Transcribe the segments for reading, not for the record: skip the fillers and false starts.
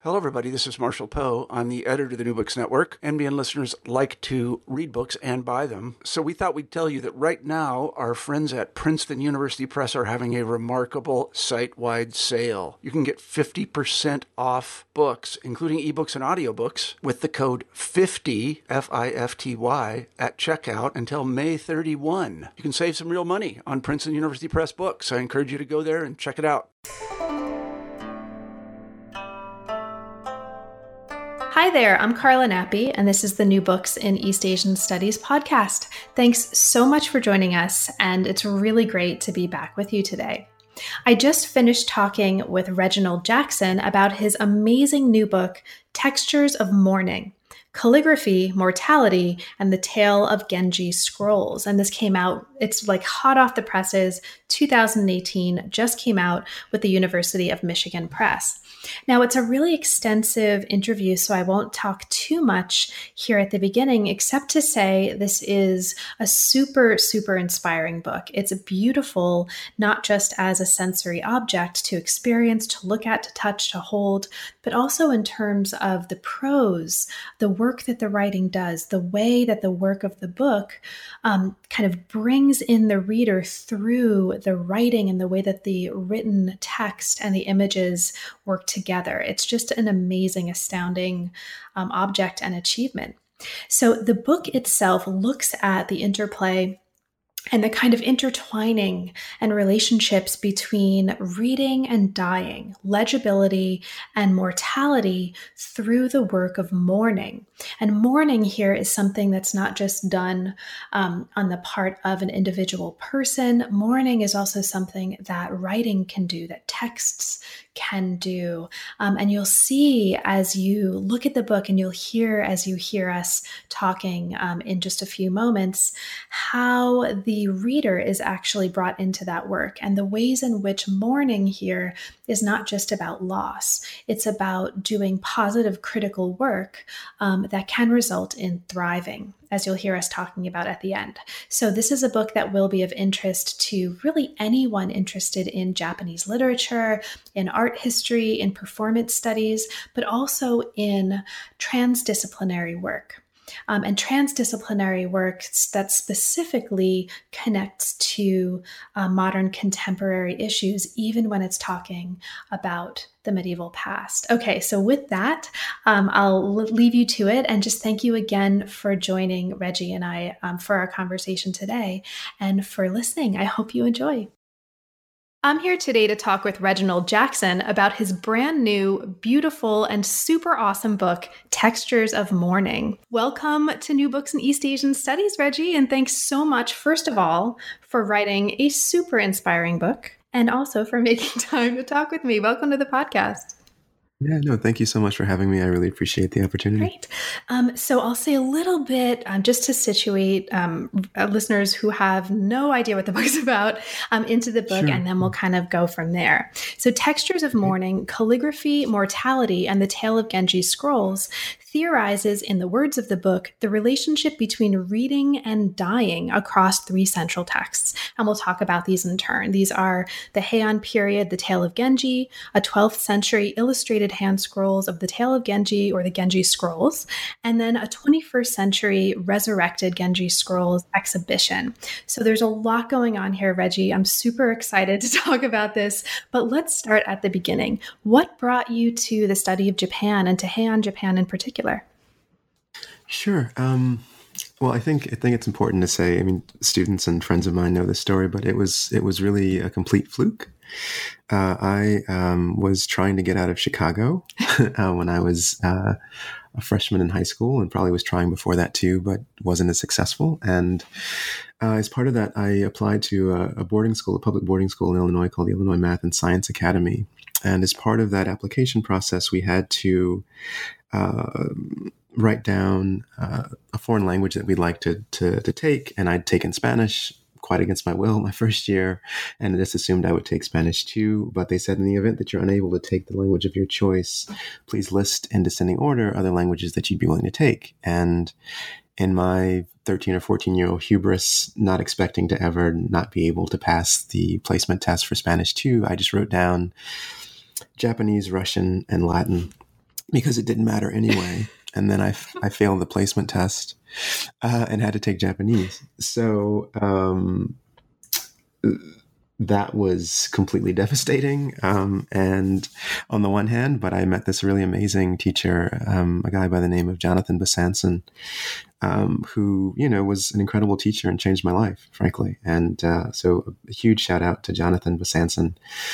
Hello, everybody. This is Marshall Poe. I'm the editor of the New Books Network. NBN listeners like to read books and buy them. So we thought we'd tell you that right now, our friends at Princeton University Press are having a remarkable site-wide sale. You can get 50% off books, including ebooks and audiobooks, with the code 50, F-I-F-T-Y, at checkout until May 31. You can save some real money on Princeton University Press books. I encourage you to go there and check it out. Hi there, I'm Carla Nappi, and this is the New Books in East Asian Studies podcast. Thanks so much for joining us, and it's really great to be back with you today. I just finished talking with Reginald Jackson about his amazing new book, Textures of Mourning: Calligraphy, Mortality, and the Tale of Genji Scrolls. And this came out, it's like hot off the presses, 2018, just came out with the University of Michigan Press. Now, it's a really extensive interview, so I won't talk too much here at the beginning, except to say this is a super, super inspiring book. It's beautiful, not just as a sensory object to experience, to look at, to touch, to hold, but also in terms of the prose, the work that the writing does, the way that the work of the book kind of brings in the reader through the writing and the way that the written text and the images work together. It's just an amazing, astounding object and achievement. So the book itself looks at the interplay and the kind of intertwining and relationships between reading and dying, legibility and mortality through the work of mourning. And mourning here is something that's not just done on the part of an individual person. Mourning is also something that writing can do, that texts can do. And you'll see as you look at the book, and you'll hear as you hear us talking in just a few moments, how the reader is actually brought into that work, and the ways in which mourning here is not just about loss. It's about doing positive critical work that can result in thriving, as you'll hear us talking about at the end. So this is a book that will be of interest to really anyone interested in Japanese literature, in art history, in performance studies, but also in transdisciplinary work. And transdisciplinary work that specifically connects to modern contemporary issues, even when it's talking about the medieval past. Okay, so with that, I'll leave you to it and just thank you again for joining Reggie and I for our conversation today and for listening. I hope you enjoy. I'm here today to talk with Reginald Jackson about his brand new, beautiful, and super awesome book, Textures of Mourning. Welcome to New Books in East Asian Studies, Reggie, and thanks so much, first of all, for writing a super inspiring book, and also for making time to talk with me. Welcome to the podcast. Yeah, no, thank you so much for having me. I really appreciate the opportunity. Great. So I'll say a little bit just to situate listeners who have no idea what the book is about into the book, and then we'll kind of go from there. So Textures of Mourning, Calligraphy, Mortality, and the Tale of Genji Scrolls theorizes, in the words of the book, the relationship between reading and dying across three central texts. And we'll talk about these in turn. These are the Heian period, the Tale of Genji, a 12th century illustrated hand scrolls of the Tale of Genji or the Genji Scrolls, and then a 21st century resurrected Genji Scrolls exhibition. So there's a lot going on here, Reggie. I'm super excited to talk about this, but let's start at the beginning. What brought you to the study of Japan and to Heian Japan in particular? Sure. Well, I think it's important to say, I mean, students and friends of mine know this story, but it was really a complete fluke. I was trying to get out of Chicago when I was a freshman in high school, and probably was trying before that too, but wasn't as successful. And as part of that, I applied to a boarding school, a public boarding school in Illinois called the Illinois Math and Science Academy. And as part of that application process, we had to write down a foreign language that we'd like to take. And I'd taken Spanish quite against my will my first year, and I just assumed I would take Spanish too. But they said, in the event that you're unable to take the language of your choice, please list in descending order other languages that you'd be willing to take. And in my 13 or 14-year-old hubris, not expecting to ever not be able to pass the placement test for Spanish 2, I just wrote down Japanese, Russian, and Latin. because it didn't matter anyway. And then I failed the placement test and had to take Japanese. So that was completely devastating. And on the one hand, but I met this really amazing teacher, a guy by the name of Jonathan Besançon, who, was an incredible teacher and changed my life, frankly. And so a huge shout out to Jonathan Besançon.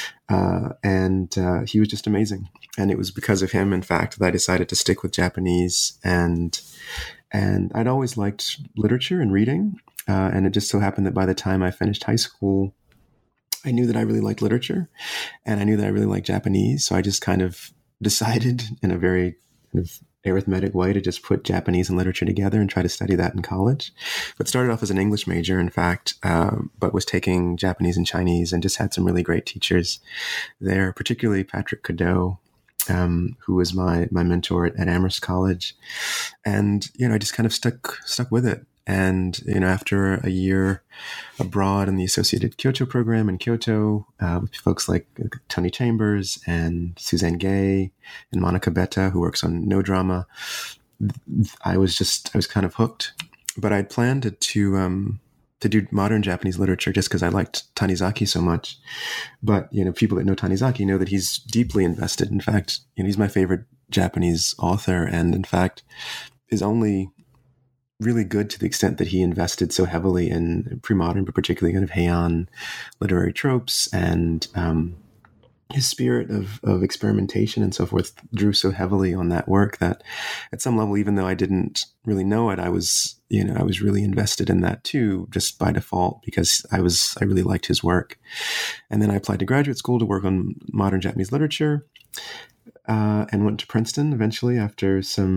And he was just amazing. And it was because of him, in fact, that I decided to stick with Japanese. And I'd always liked literature and reading. And it just so happened that by the time I finished high school, I knew that I really liked literature, and I knew that I really liked Japanese. So I just kind of decided in a very kind of arithmetic way to just put Japanese and literature together and try to study that in college. But started off as an English major, in fact, but was taking Japanese and Chinese and just had some really great teachers there, particularly Patrick Cadeau, who was my mentor at Amherst College. And, I just kind of stuck with it. And, after a year abroad in the Associated Kyoto program in Kyoto, with folks like Tony Chambers and Suzanne Gay and Monica Betta, who works on No Drama, I was kind of hooked. But I'd planned to do modern Japanese literature just because I liked Tanizaki so much. But, people that know Tanizaki know that he's deeply invested. In fact, he's my favorite Japanese author, and in fact is only really good to the extent that he invested so heavily in pre-modern, but particularly kind of Heian literary tropes, and his spirit of experimentation and so forth drew so heavily on that work that at some level, even though I didn't really know it, I was really invested in that too, just by default, because I really liked his work. And then I applied to graduate school to work on modern Japanese literature, and went to Princeton eventually after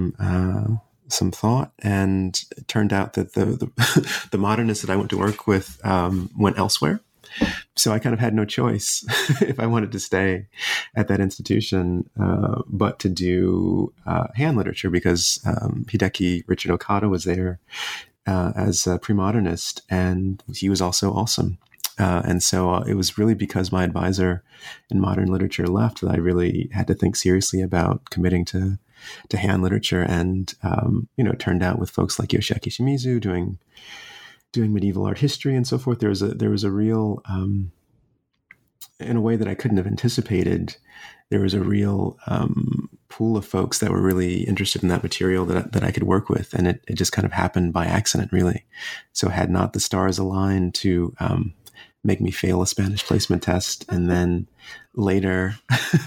some thought, and it turned out that the modernists that I went to work with went elsewhere. So I kind of had no choice if I wanted to stay at that institution, but to do Heian literature, because Hideki Richard Okada was there as a pre-modernist, and he was also awesome. And so it was really because my advisor in modern literature left that I really had to think seriously about committing to Heian literature. And, it turned out with folks like Yoshiaki Shimizu doing medieval art history and so forth, there was a real, in a way that I couldn't have anticipated, there was a real pool of folks that were really interested in that material that I could work with. And it just kind of happened by accident, really. So had not the stars aligned to make me fail a Spanish placement test, and then later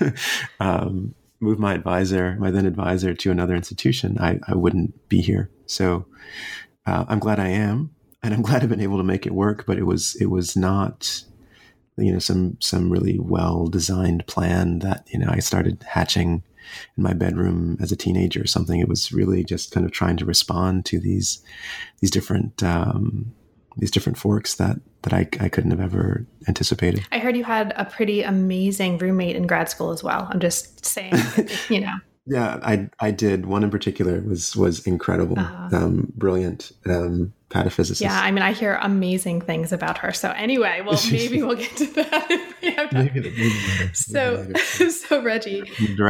move my then advisor to another institution, I wouldn't be here. So I'm glad I am, and I'm glad I've been able to make it work. But it was not, some really well designed plan that I started hatching in my bedroom as a teenager or something. It was really just kind of trying to respond to these different forks that I couldn't have ever anticipated. I heard you had a pretty amazing roommate in grad school as well. I'm just saying, Yeah, I did. One in particular was incredible, brilliant pataphysicist. Yeah, I mean, I hear amazing things about her. So anyway, well, maybe we'll get to that. Maybe So Reggie,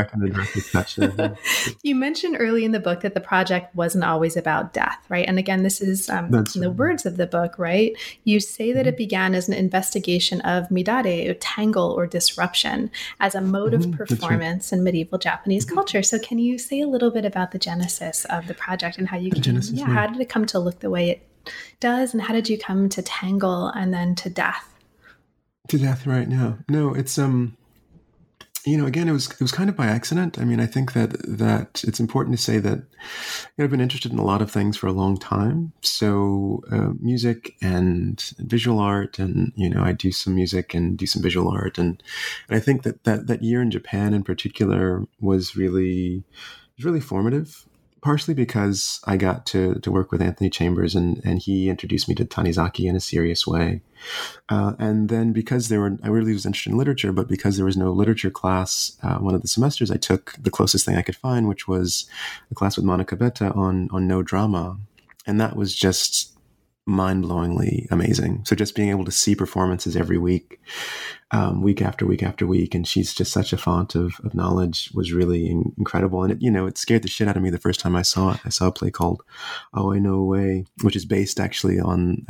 you mentioned early in the book that the project wasn't always about death, right? And again, this is in the words of the book, right? You say that it began as an investigation of midare, or tangle, or disruption, as a mode of performance in medieval Japanese culture. So can you say a little bit about the genesis of the project and how you how did it come to look the way it does, and how did you come to tangle and then to death? To death, right now. No, it's again, it was kind of by accident. I mean, I think that it's important to say that I've been interested in a lot of things for a long time. So music and visual art, and I do some music and do some visual art, and I think that year in Japan in particular was really formative. Partially because I got to work with Anthony Chambers, and he introduced me to Tanizaki in a serious way. And then because I really was interested in literature, but because there was no literature class, one of the semesters I took the closest thing I could find, which was a class with Monica Betta on No Drama. And that was just mind-blowingly amazing. So just being able to see performances every week, week after week after week, and she's just such a font of knowledge, was really incredible. And it scared the shit out of me the first time I saw it. I saw a play called Aoi no Ue, which is based actually on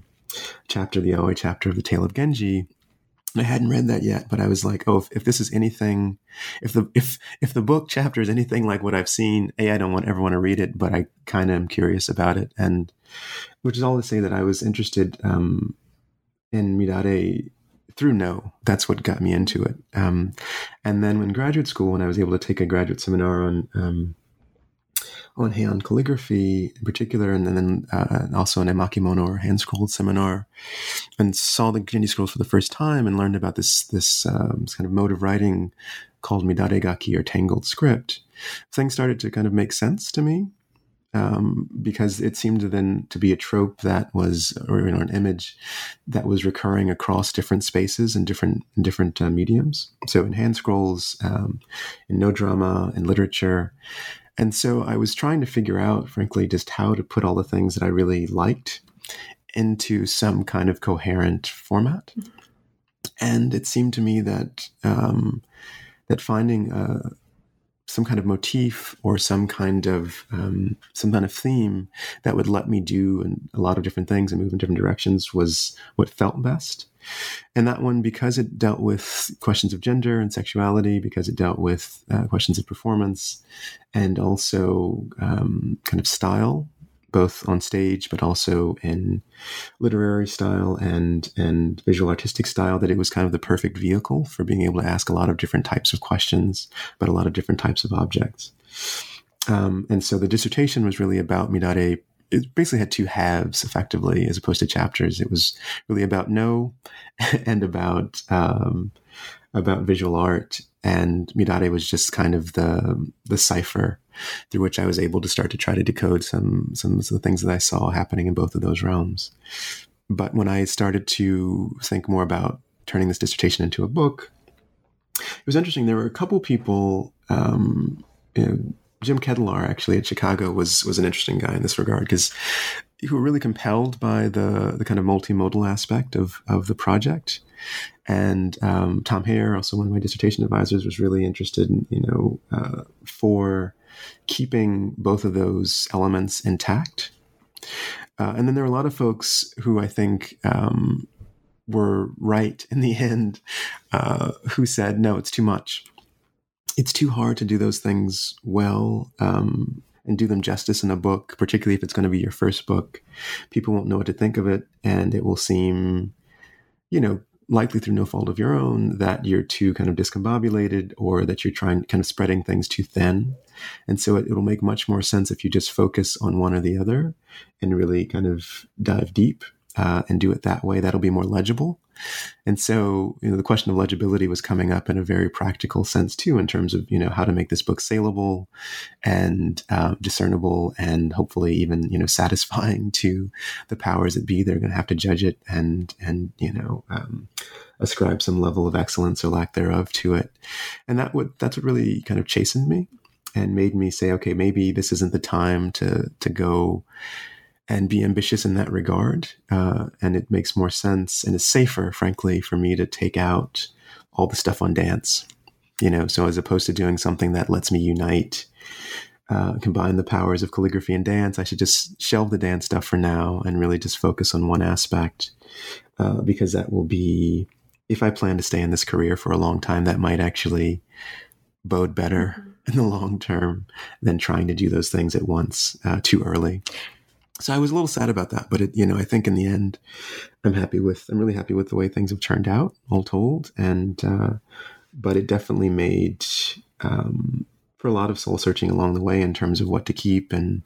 the Aoi chapter of the Tale of Genji. I hadn't read that yet, but I was like, oh, if this is anything, if the book chapter is anything like what I've seen, I don't ever want to read it, but I kind of am curious about it. And which is all to say that I was interested in Midare through No. That's what got me into it. And then when graduate school, when I was able to take a graduate seminar on Heian calligraphy in particular, and then also an emakemono or hand-scrolled seminar, and saw the Genji scrolls for the first time and learned about this kind of mode of writing called Midaregaki, or tangled script, things started to kind of make sense to me, because it seemed then to be a trope that was, or an image that was recurring across different spaces and different mediums. So in hand scrolls, in no drama, in literature. And so I was trying to figure out, frankly, just how to put all the things that I really liked into some kind of coherent format. And it seemed to me that finding some kind of motif or some kind of theme that would let me do a lot of different things and move in different directions was what felt best. And that one, because it dealt with questions of gender and sexuality, because it dealt with questions of performance, and also kind of style, both on stage, but also in literary style and visual artistic style, that it was kind of the perfect vehicle for being able to ask a lot of different types of questions, but a lot of different types of objects. And so the dissertation was really about Midare. It basically had two halves, effectively, as opposed to chapters. It was really about No and about visual art. And Midare was just kind of the cipher through which I was able to start to try to decode some of the things that I saw happening in both of those realms. But when I started to think more about turning this dissertation into a book, it was interesting. There were a couple people, Jim Kettler, actually, at Chicago was an interesting guy in this regard, because who were really compelled by the kind of multimodal aspect of the project. And Tom Hare, also one of my dissertation advisors, was really interested in, for keeping both of those elements intact. And then there were a lot of folks who I think were right in the end, who said, no, it's too much. It's too hard to do those things well and do them justice in a book, particularly if it's going to be your first book. People won't know what to think of it, and it will seem, likely through no fault of your own, that you're too kind of discombobulated, or that you're trying kind of spreading things too thin. And so it'll make much more sense if you just focus on one or the other and really kind of dive deep and do it that way. That'll be more legible. And so, the question of legibility was coming up in a very practical sense too, in terms of, how to make this book saleable and discernible, and hopefully even, satisfying to the powers that be. They're going to have to judge it and ascribe some level of excellence or lack thereof to it. And that's what really kind of chastened me and made me say, okay, maybe this isn't the time to go and be ambitious in that regard. And it makes more sense and is safer, frankly, for me to take out all the stuff on dance, so as opposed to doing something that lets me unite, combine the powers of calligraphy and dance, I should just shelve the dance stuff for now and really just focus on one aspect, because that will be, if I plan to stay in this career for a long time, that might actually bode better in the long term than trying to do those things at once too early. So I was a little sad about that, but I think in the end, I'm really happy with the way things have turned out, all told. And, but it definitely made, for a lot of soul searching along the way in terms of what to keep and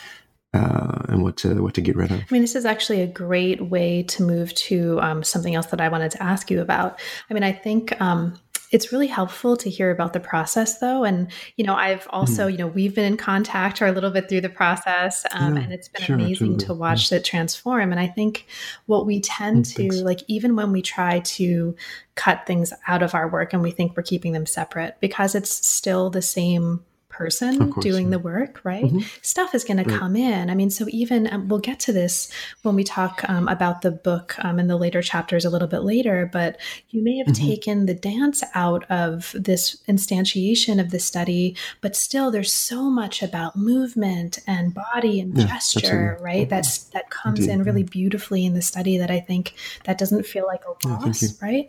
what to get rid of. I mean, this is actually a great way to move to something else that I wanted to ask you about. I mean, I think it's really helpful to hear about the process, though. And, I've also, we've been in contact or a little bit through the process, and it's been amazing to watch it transform. And I think what we tend to, even when we try to cut things out of our work and we think we're keeping them separate, because it's still the same person course, doing yeah. the work, right? Stuff is going to come in. I mean, so even we'll get to this when we talk about the book in the later chapters a little bit later, but you may have taken the dance out of this instantiation of the study, but still there's so much about movement and body and gesture, right? That comes in really beautifully in the study that I think that doesn't feel like a loss, right?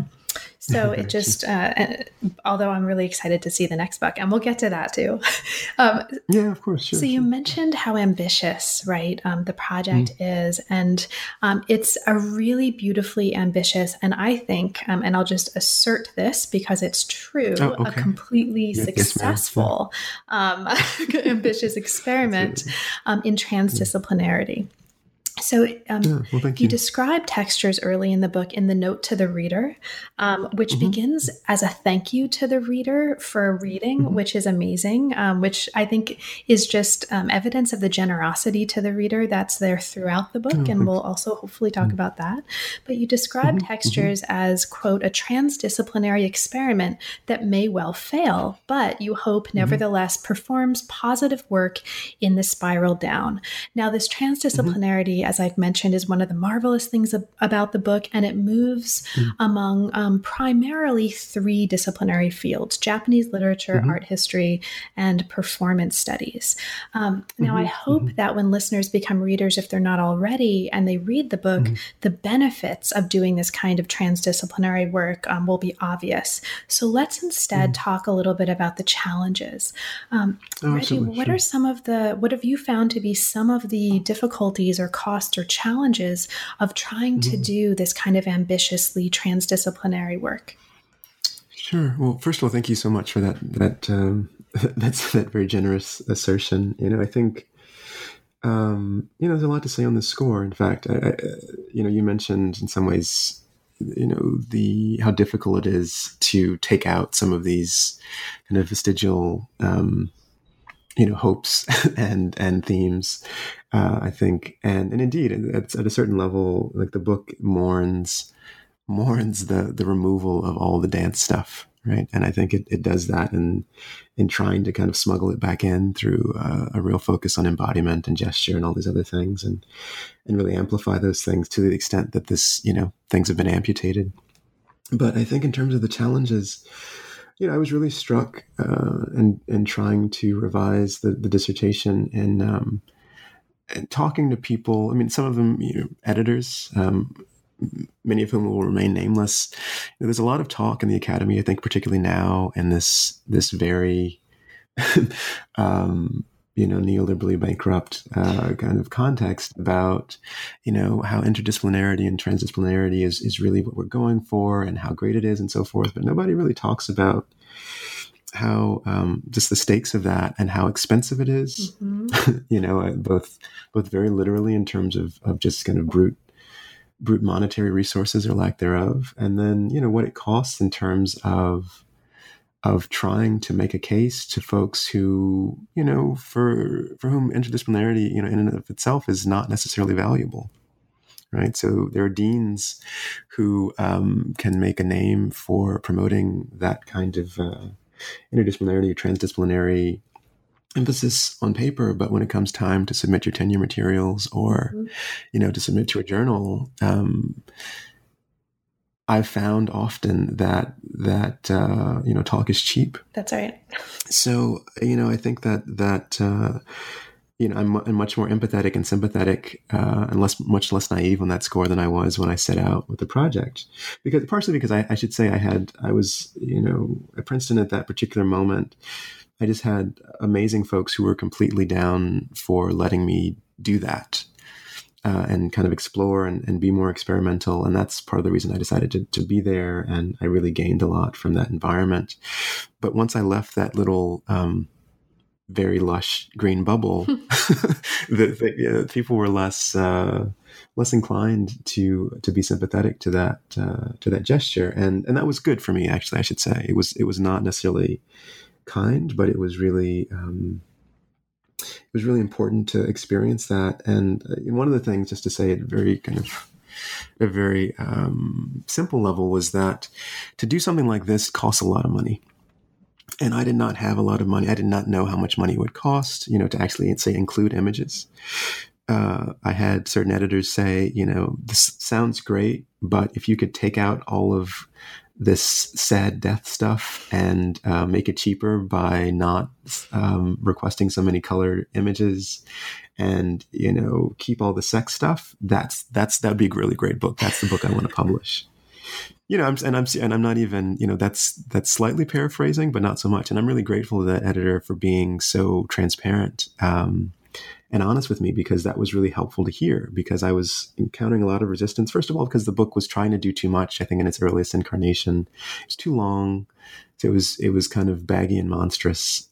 So it just, although I'm really excited to see the next book, and we'll get to that too. Yeah, of course. Sure, so you mentioned how ambitious, right, the project is, and it's a really beautifully ambitious, and I think, and I'll just assert this because it's true, a completely successful, ambitious experiment in transdisciplinarity. So you describe textures early in the book in the note to the reader, which begins as a thank you to the reader for reading, which is amazing, which I think is just evidence of the generosity to the reader that's there throughout the book. And we'll also hopefully talk about that. But you describe textures as, quote, a transdisciplinary experiment that may well fail, but you hope nevertheless performs positive work in the spiral down. Now, this transdisciplinarity, as I've mentioned, is one of the marvelous things about the book, and it moves among primarily 3 disciplinary fields: Japanese literature, art history, and performance studies. Now, I hope that when listeners become readers, if they're not already, and they read the book, the benefits of doing this kind of transdisciplinary work will be obvious. So let's instead talk a little bit about the challenges. Reggie, what have you found to be some of the difficulties or costs or challenges of trying to do this kind of ambitiously transdisciplinary work? Sure. Well, first of all, thank you so much for that. That's that very generous assertion. I think there's a lot to say on this score. In fact, you mentioned in some ways, how difficult it is to take out some of these kind of vestigial hopes and themes, I think. And indeed, at a certain level, like the book mourns the removal of all the dance stuff, right? And I think it does that in trying to kind of smuggle it back in through a real focus on embodiment and gesture and all these other things, and really amplify those things to the extent that things have been amputated. But I think in terms of the challenges, I was really struck in trying to revise the dissertation and talking to people. I mean, some of them, editors, many of whom will remain nameless. There's a lot of talk in the academy, I think, particularly now in this very, neoliberally bankrupt kind of context about, how interdisciplinarity and transdisciplinarity is really what we're going for and how great it is and so forth. But nobody really talks about how just the stakes of that and how expensive it is, both very literally in terms of just kind of brute monetary resources or lack thereof, and then what it costs in terms of trying to make a case to folks who for whom interdisciplinarity in and of itself is not necessarily valuable, right? So there are deans who can make a name for promoting that kind of interdisciplinarity or transdisciplinary emphasis on paper, but when it comes time to submit your tenure materials or to submit to a journal, I've found often that talk is cheap. That's right. So I think that I'm much more empathetic and sympathetic and much less naive on that score than I was when I set out with the project. Partially because I should say I was at Princeton at that particular moment. I just had amazing folks who were completely down for letting me do that and kind of explore and be more experimental. And that's part of the reason I decided to be there. And I really gained a lot from that environment. But once I left that little very lush green bubble, the people were less inclined to be sympathetic to that gesture. And that was good for me, actually, I should say. It was not necessarily kind, but it was really important to experience that. And one of the things, just to say it very kind of a very simple level, was that to do something like this costs a lot of money. And I did not have a lot of money. I did not know how much money it would cost, to actually say include images. I had certain editors say, this sounds great, but if you could take out all of this sad death stuff and make it cheaper by not requesting so many colored images, and keep all the sex stuff, that'd be a really great book. That's the book I want to publish. I'm not even, that's slightly paraphrasing, but not so much. And I'm really grateful to that editor for being so transparent and honest with me, because that was really helpful to hear, because I was encountering a lot of resistance. First of all, because the book was trying to do too much. I think in its earliest incarnation, it was too long. So it was kind of baggy and monstrous,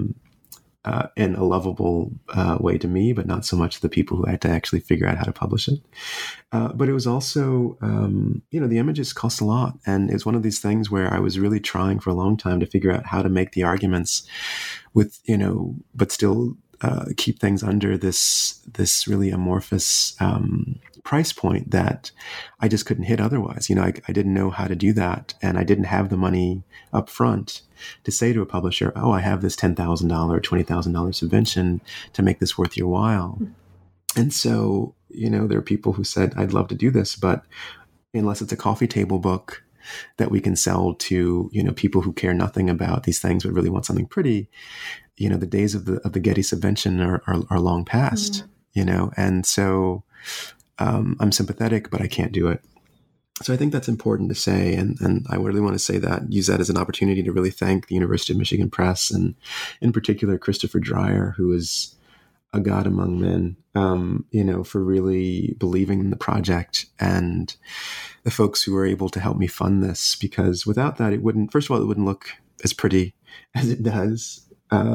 in a lovable way to me, but not so much to the people who had to actually figure out how to publish it. But it was also, the images cost a lot. And it's one of these things where I was really trying for a long time to figure out how to make the arguments with, but still keep things under this really amorphous price point that I just couldn't hit otherwise. I didn't know how to do that. And I didn't have the money up front to say to a publisher, oh, I have this $10,000 or $20,000 subvention to make this worth your while. And so, there are people who said, I'd love to do this, but unless it's a coffee table book that we can sell to, people who care nothing about these things, but really want something pretty, the days of the Getty subvention are long past, and so I'm sympathetic, but I can't do it. So I think that's important to say. And I really want to use that as an opportunity to really thank the University of Michigan Press, and in particular, Christopher Dreyer, who is a god among men, for really believing in the project, and the folks who were able to help me fund this, because without that, it wouldn't look as pretty as it does.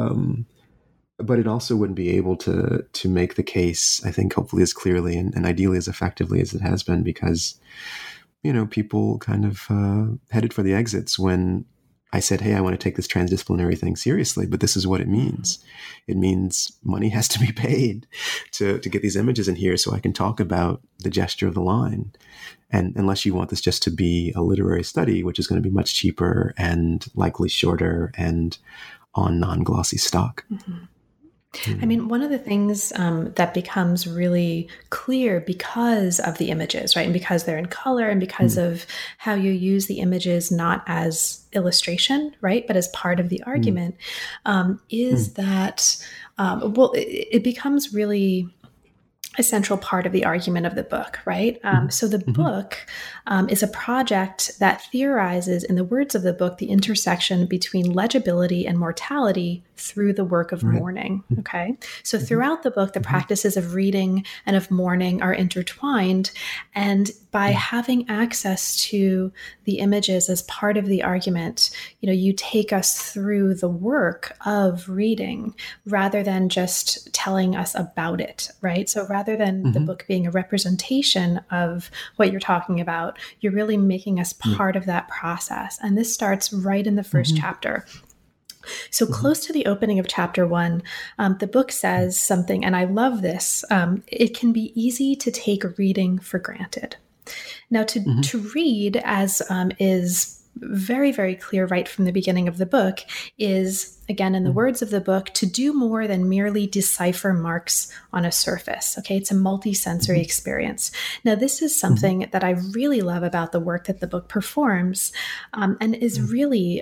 But it also wouldn't be able to make the case, I think, hopefully as clearly and ideally as effectively as it has been, because, people kind of headed for the exits when I said, hey, I want to take this transdisciplinary thing seriously, but this is what it means. It means money has to be paid to get these images in here so I can talk about the gesture of the line. And unless you want this just to be a literary study, which is going to be much cheaper and likely shorter and on non-glossy stock. Mm-hmm. I mean, one of the things that becomes really clear because of the images, right? And because they're in color and because of how you use the images, not as illustration, right? But as part of the argument, is that, it becomes really a central part of the argument of the book, right? So the book is a project that theorizes, in the words of the book, the intersection between legibility and mortality through the work of mourning, okay? So throughout the book, the practices of reading and of mourning are intertwined, and by having access to the images as part of the argument, you take us through the work of reading rather than just telling us about it, right? So rather than the book being a representation of what you're talking about, you're really making us part of that process. And this starts right in the first chapter. So close to the opening of chapter 1, the book says something, and I love this. It can be easy to take reading for granted. Now, to read, as is very, very clear right from the beginning of the book, is, again, in the words of the book, to do more than merely decipher marks on a surface. Okay, it's a multi-sensory experience. Now, this is something that I really love about the work that the book performs, and is really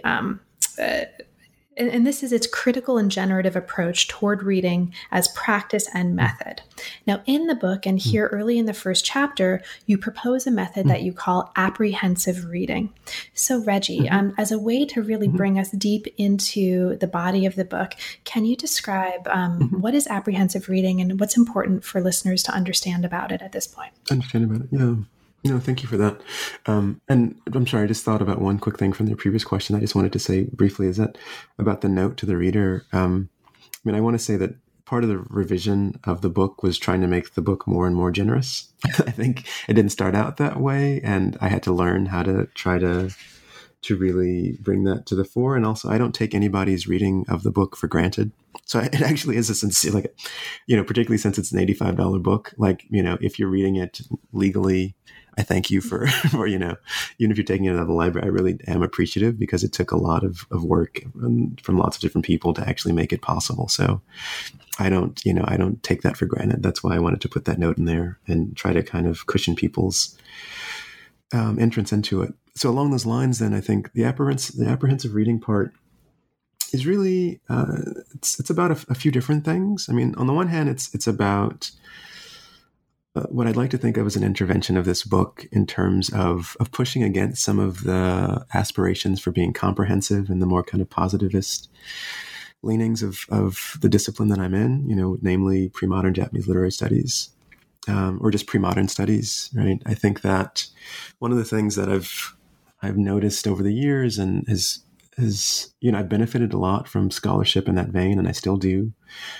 and this is its critical and generative approach toward reading as practice and method. Now, in the book, and here early in the first chapter, you propose a method that you call apprehensive reading. So, Reggie, as a way to really bring us deep into the body of the book, can you describe what is apprehensive reading and what's important for listeners to understand about it at this point? Understand about it, yeah. Thank you for that. And I'm sorry, I just thought about one quick thing from the previous question I just wanted to say briefly, is that about the note to the reader. I want to say that part of the revision of the book was trying to make the book more and more generous. I think it didn't start out that way, and I had to learn how to try to really bring that to the fore. And also, I don't take anybody's reading of the book for granted. So it actually is a sincere, like, particularly since it's an $85 book, like, if you're reading it legally, I thank you for even if you're taking it out of the library, I really am appreciative, because it took a lot of work from lots of different people to actually make it possible. So I don't take that for granted. That's why I wanted to put that note in there and try to kind of cushion people's entrance into it. So along those lines, then, I think the apprehensive reading part is really it's about a few different things. I mean, on the one hand, it's about what I'd like to think of as an intervention of this book in terms of pushing against some of the aspirations for being comprehensive and the more kind of positivist leanings of the discipline that I'm in, namely pre-modern Japanese literary studies, or just pre-modern studies, right? I think that one of the things that I've noticed over the years and is I've benefited a lot from scholarship in that vein, and I still do.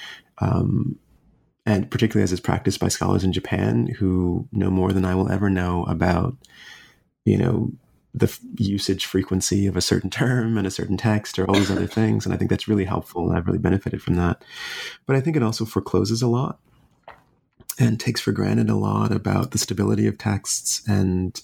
And particularly as it's practiced by scholars in Japan who know more than I will ever know about, the usage frequency of a certain term and a certain text or all these other things. And I think that's really helpful. I've really benefited from that. But I think it also forecloses a lot and takes for granted a lot about the stability of texts and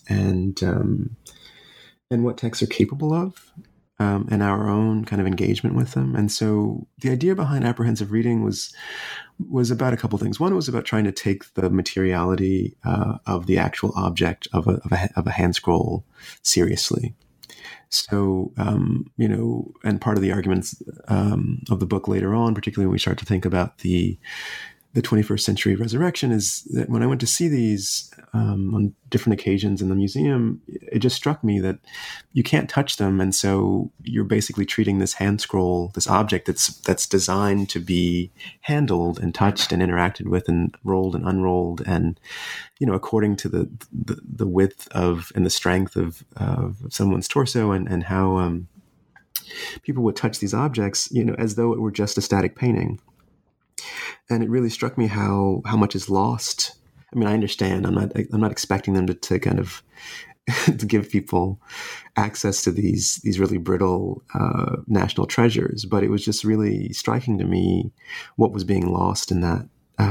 what texts are capable of. And our own kind of engagement with them. And so the idea behind apprehensive reading was about a couple things. One was about trying to take the materiality of the actual object of a hand scroll seriously. So, and part of the arguments of the book later on, particularly when we start to think about the 21st century resurrection, is that when I went to see these on different occasions in the museum, it just struck me that you can't touch them. And so you're basically treating this hand scroll, this object that's designed to be handled and touched and interacted with and rolled and unrolled. And, according to the width of and the strength of someone's torso and how people would touch these objects, as though it were just a static painting. And it really struck me how much is lost. I mean, I understand. I'm not expecting them to kind of to give people access to these really brittle national treasures, but it was just really striking to me what was being lost in that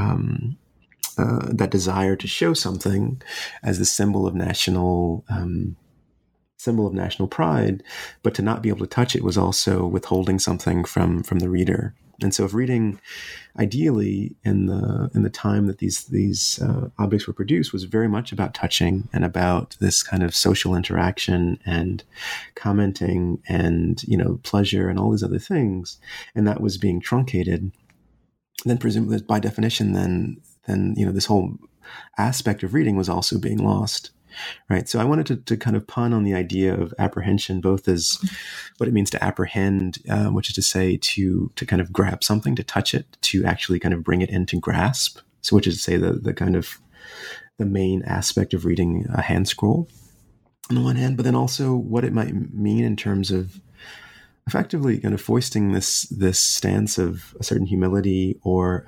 that desire to show something as the symbol of national pride, but to not be able to touch it was also withholding something from the reader. And so if reading, ideally, in the time that these objects were produced, was very much about touching and about this kind of social interaction and commenting and, pleasure and all these other things, and that was being truncated, then presumably by definition, then this whole aspect of reading was also being lost. Right. So I wanted to kind of pun on the idea of apprehension, both as what it means to apprehend, which is to say to kind of grab something, to touch it, to actually kind of bring it into grasp. So which is to say the kind of the main aspect of reading a hand scroll on the one hand, but then also what it might mean in terms of effectively kind of foisting this stance of a certain humility or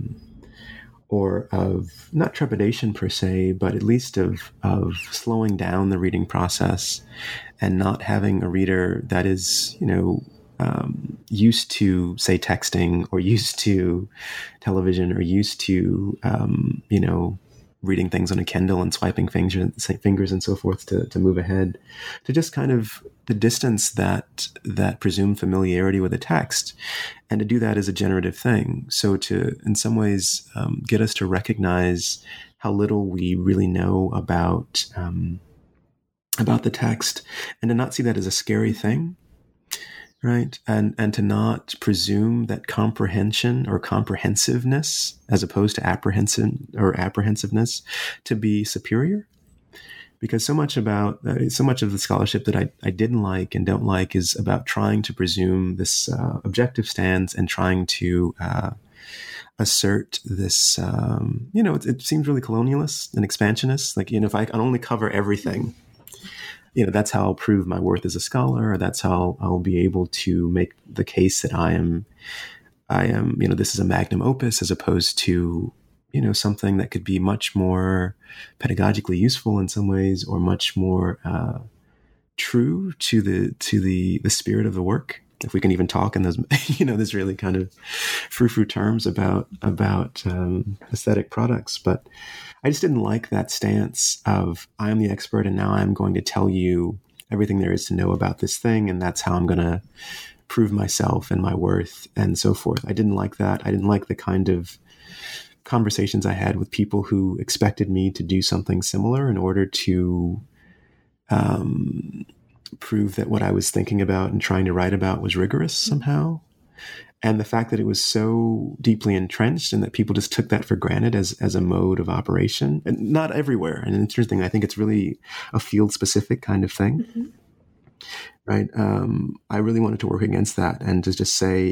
of not trepidation per se, but at least of slowing down the reading process and not having a reader that is, used to, say, texting or used to television or used to, reading things on a Kindle and swiping fingers and so forth to move ahead, to just kind of the distance that presumed familiarity with a text, and to do that as a generative thing. So to, in some ways, get us to recognize how little we really know about the text, and to not see that as a scary thing. Right. And to not presume that comprehension or comprehensiveness, as opposed to apprehension or apprehensiveness, to be superior. Because so much of the scholarship that I didn't like and don't like is about trying to presume this objective stance and trying to assert this, it seems really colonialist and expansionist. Like, if I can only cover everything, that's how I'll prove my worth as a scholar, or that's how I'll be able to make the case that I am, this is a magnum opus, as opposed to, something that could be much more pedagogically useful in some ways, or much more true to the spirit of the work, if we can even talk in those this really kind of frou-frou terms about aesthetic products. But I just didn't like that stance of, I am the expert and now I'm going to tell you everything there is to know about this thing, and that's how I'm going to prove myself and my worth and so forth. I didn't like that. I didn't like the kind of conversations I had with people who expected me to do something similar in order to prove that what I was thinking about and trying to write about was rigorous somehow. And the fact that it was so deeply entrenched and that people just took that for granted as a mode of operation, and not everywhere. And interesting, I think it's really a field specific kind of thing. Mm-hmm. Right. I really wanted to work against that and to just say,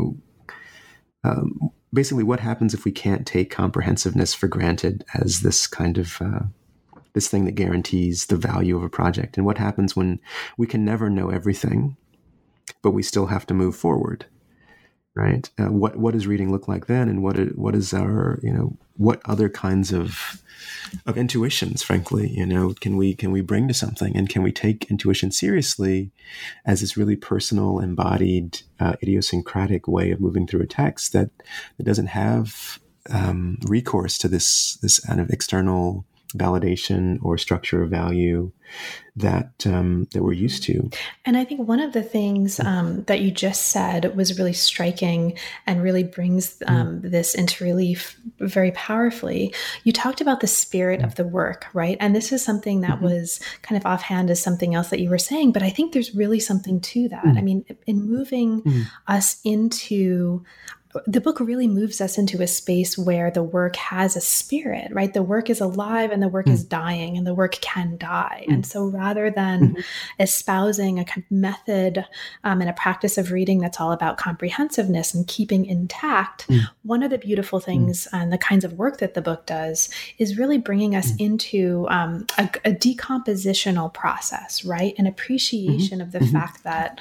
basically what happens if we can't take comprehensiveness for granted as this kind of, this thing that guarantees the value of a project? And what happens when we can never know everything, but we still have to move forward? Right. What does reading look like then? And what is our, what other kinds of intuitions, frankly, can we bring to something? And can we take intuition seriously as this really personal, embodied, idiosyncratic way of moving through a text that doesn't have recourse to this kind of external validation or structure of value that we're used to. And I think one of the things that you just said was really striking and really brings this into relief very powerfully. You talked about the spirit of the work, right? And this is something that was kind of offhand as something else that you were saying, but I think there's really something to that. I mean, in moving us into the book really moves us into a space where the work has a spirit, right? The work is alive and the work is dying and the work can die. And so rather than espousing a kind of method and a practice of reading that's all about comprehensiveness and keeping intact, one of the beautiful things and the kinds of work that the book does is really bringing us into a decompositional process, right? An appreciation of the fact that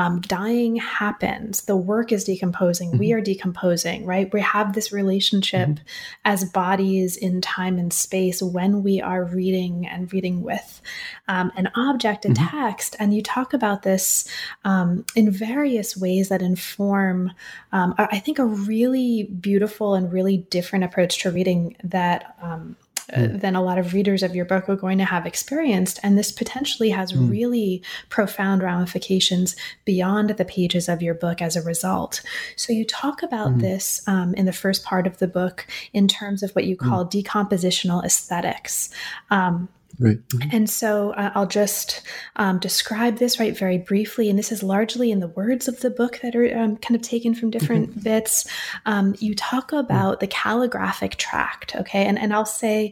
dying happens. The work is decomposing. We are decomposing, right? We have this relationship as bodies in time and space when we are reading and reading with an object and text. And you talk about this in various ways that inform, I think, a really beautiful and really different approach to reading that than a lot of readers of your book are going to have experienced. And this potentially has really profound ramifications beyond the pages of your book as a result. So you talk about this in the first part of the book in terms of what you call decompositional aesthetics. Right. And so I'll just describe this very briefly. And this is largely in the words of the book that are kind of taken from different bits. You talk about the calligraphic tract, okay? And I'll say,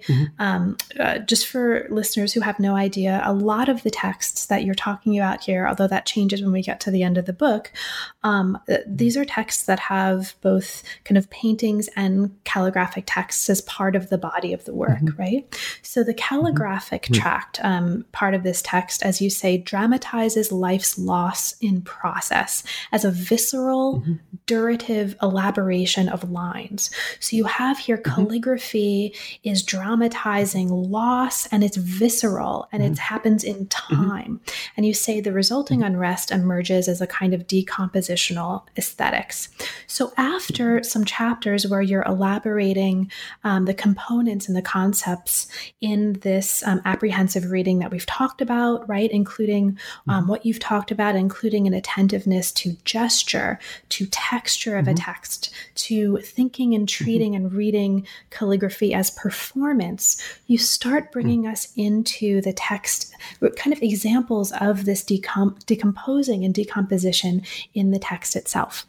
just for listeners who have no idea, a lot of the texts that you're talking about here, although that changes when we get to the end of the book, these are texts that have both kind of paintings and calligraphic texts as part of the body of the work, right? So the calligraphic tract, part of this text, as you say, dramatizes life's loss in process as a visceral, durative elaboration of lines. So you have here calligraphy is dramatizing loss, and it's visceral, and it happens in time. And you say the resulting unrest emerges as a kind of decompositional aesthetics. So after some chapters where you're elaborating the components and the concepts in this apprehensive reading that we've talked about, right? Including what you've talked about, including an attentiveness to gesture, to texture of a text, to thinking and treating and reading calligraphy as performance. You start bringing us into the text, kind of examples of this decomposing and decomposition in the text itself.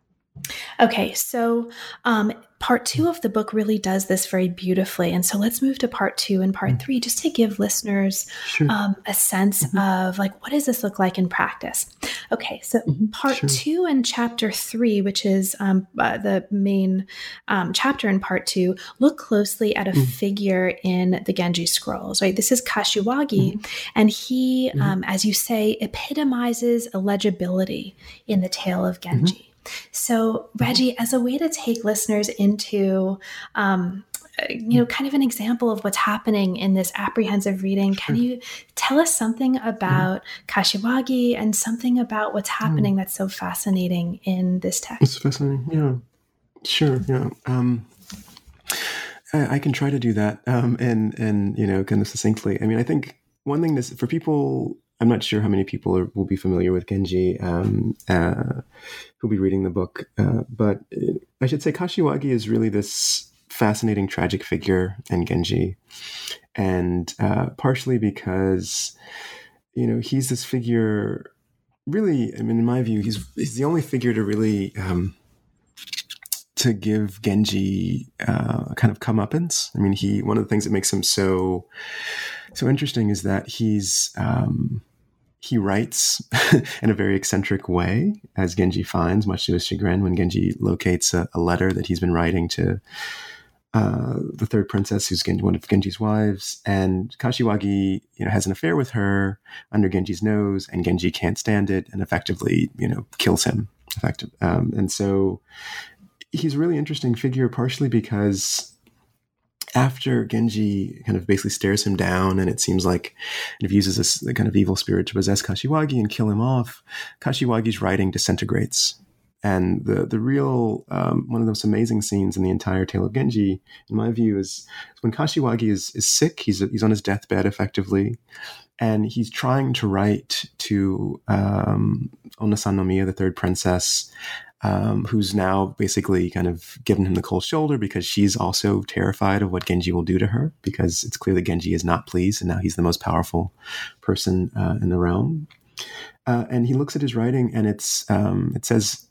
Okay, so part 2 of the book really does this very beautifully. And so let's move to part 2 and part 3, just to give listeners a sense of like, what does this look like in practice? Okay, so part 2 and chapter 3, which is the main chapter in part 2, look closely at a figure in the Genji scrolls, right? This is Kashiwagi, and he, as you say, epitomizes illegibility in the tale of Genji. So, Reggie, as a way to take listeners into kind of an example of what's happening in this apprehensive reading. Can you tell us something about Kashiwagi and something about what's happening that's so fascinating in this text? It's fascinating. Yeah, sure. Yeah. I can try to do that. And kind of succinctly. I mean, I think one thing this for people, I'm not sure how many people will be familiar with Genji, who'll be reading the book. But I should say Kashiwagi is really this fascinating tragic figure in Genji. And partially because, he's this figure, really, I mean, in my view, he's the only figure to really to give Genji kind of comeuppance. I mean, one of the things that makes him so interesting is that he writes in a very eccentric way, as Genji finds, much to his chagrin, when Genji locates a letter that he's been writing to the third princess, who's one of Genji's wives. And Kashiwagi, has an affair with her under Genji's nose, and Genji can't stand it and effectively, kills him. And so he's a really interesting figure, partially because after Genji kind of basically stares him down, and it seems like it uses this kind of evil spirit to possess Kashiwagi and kill him off, Kashiwagi's writing disintegrates. And the real, one of the most amazing scenes in the entire tale of Genji, in my view, is when Kashiwagi is sick. He's on his deathbed, effectively, and he's trying to write to Onna-san no Miya, the third princess, who's now basically kind of given him the cold shoulder because she's also terrified of what Genji will do to her, because it's clear that Genji is not pleased, and now he's the most powerful person in the realm. And he looks at his writing, and it says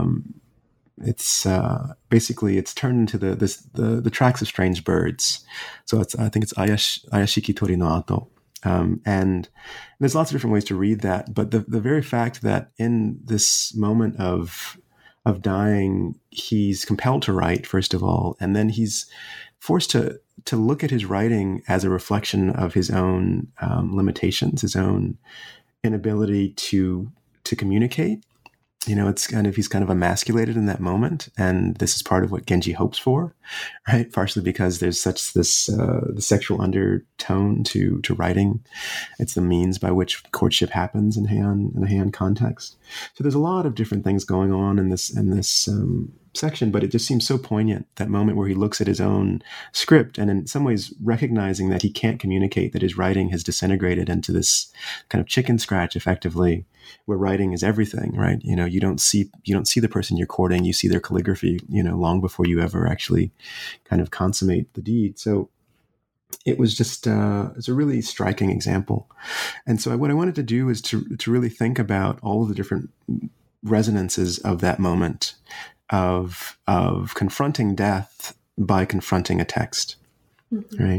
basically it's turned into the tracks of strange birds. So I think it's Ayashiki Tori no Ato. And there's lots of different ways to read that, but the very fact that in this moment of dying, he's compelled to write, first of all, and then he's forced to look at his writing as a reflection of his own limitations, his own inability to communicate. It's he's kind of emasculated in that moment, and this is part of what Genji hopes for, right? Partially because there's such this the sexual undertone to writing. It's the means by which courtship happens in a Heian context. So there's a lot of different things going on in this section, but it just seems so poignant, that moment where he looks at his own script and in some ways recognizing that he can't communicate, that his writing has disintegrated into this kind of chicken scratch, effectively, where writing is everything, right? You don't see the person you're courting, you see their calligraphy, long before you ever actually kind of consummate the deed. So it was just it's a really striking example. And so what I wanted to do is to really think about all of the different resonances of that moment of confronting death by confronting a text, right?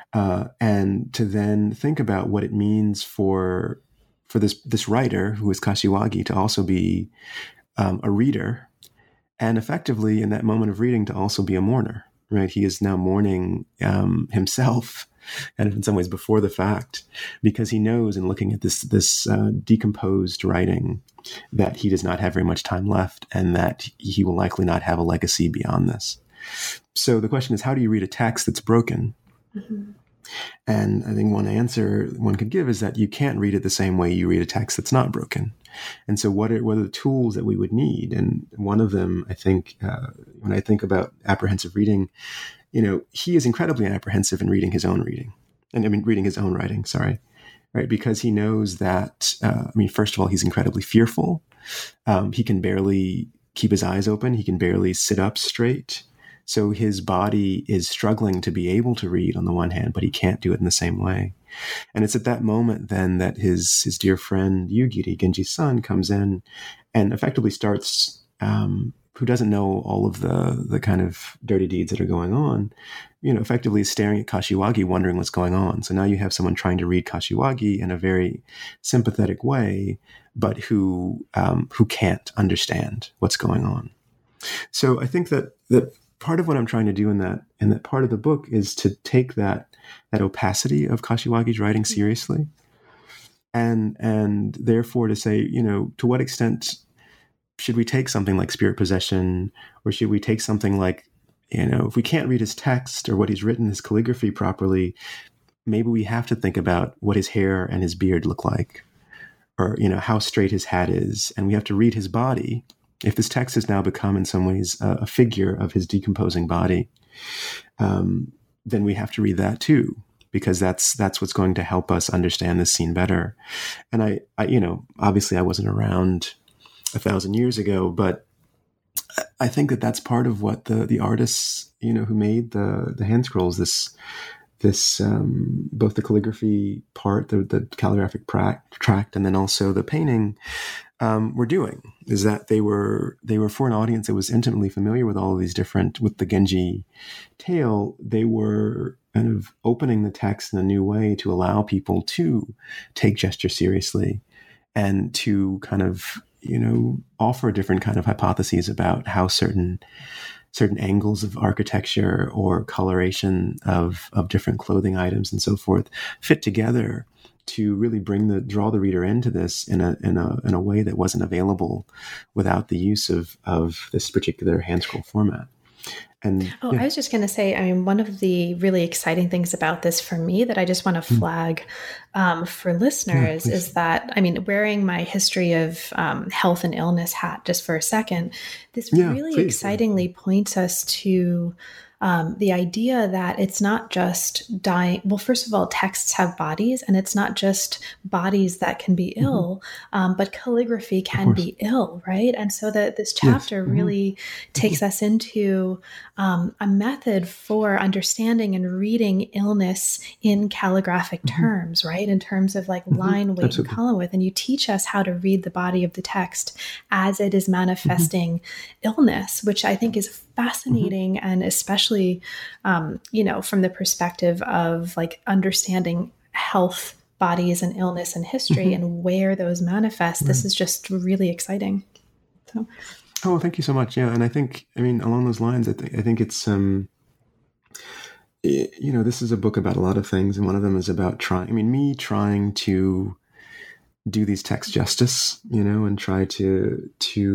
And to then think about what it means for this writer, who is Kashiwagi, to also be a reader, and effectively in that moment of reading to also be a mourner, right? He is now mourning himself, kind of in some ways before the fact, because he knows, in looking at this decomposed writing, that he does not have very much time left, and that he will likely not have a legacy beyond this. So the question is, how do you read a text that's broken? Mm-hmm. And I think one answer one could give is that you can't read it the same way you read a text that's not broken. And so what are the tools that we would need? And one of them, I think, when I think about apprehensive reading, he is incredibly apprehensive in reading his own reading. And I mean, reading his own writing, sorry. Right, because he knows that, first of all, he's incredibly fearful. He can barely keep his eyes open. He can barely sit up straight. So his body is struggling to be able to read on the one hand, but he can't do it in the same way. And it's at that moment then that his dear friend Yugiri, Genji's son, comes in and effectively starts, who doesn't know all of the kind of dirty deeds that are going on, effectively staring at Kashiwagi, wondering what's going on. So now you have someone trying to read Kashiwagi in a very sympathetic way, but who can't understand what's going on. So I think that part of what I'm trying to do in that part of the book is to take that opacity of Kashiwagi's writing seriously, and therefore to say, to what extent should we take something like spirit possession, or should we take something like if we can't read his text or what he's written, his calligraphy properly, maybe we have to think about what his hair and his beard look like, or, how straight his hat is. And we have to read his body. If this text has now become in some ways a figure of his decomposing body, then we have to read that too, because that's what's going to help us understand this scene better. And I obviously I wasn't around 1,000 years ago, but I think that that's part of what the artists, who made the hand scrolls, this both the calligraphy part, the calligraphic tract, and then also the painting, were doing, is that they were for an audience that was intimately familiar with all of these with the Genji tale. They were kind of opening the text in a new way to allow people to take gesture seriously and to kind of, offer different kind of hypotheses about how certain angles of architecture or coloration of different clothing items and so forth fit together to really draw the reader into this in a way that wasn't available without the use of this particular hand scroll format. And I was just going to say, one of the really exciting things about this for me that I just want to flag for listeners is that, wearing my history of health and illness hat just for a second, this really excitingly points us to the idea that it's not just dying. Well, first of all, texts have bodies, and it's not just bodies that can be ill, but calligraphy can be ill, right? And so that this chapter really takes us into a method for understanding and reading illness in calligraphic terms, right? In terms of like line, weight, and column width. And you teach us how to read the body of the text as it is manifesting illness, which I think is fascinating, and especially, from the perspective of like understanding health, bodies, and illness and history and where those manifest. This is just really exciting. So. Oh, thank you so much. Yeah, and I think, along those lines, I think it's, this is a book about a lot of things, and one of them is about trying to do these texts justice, and try to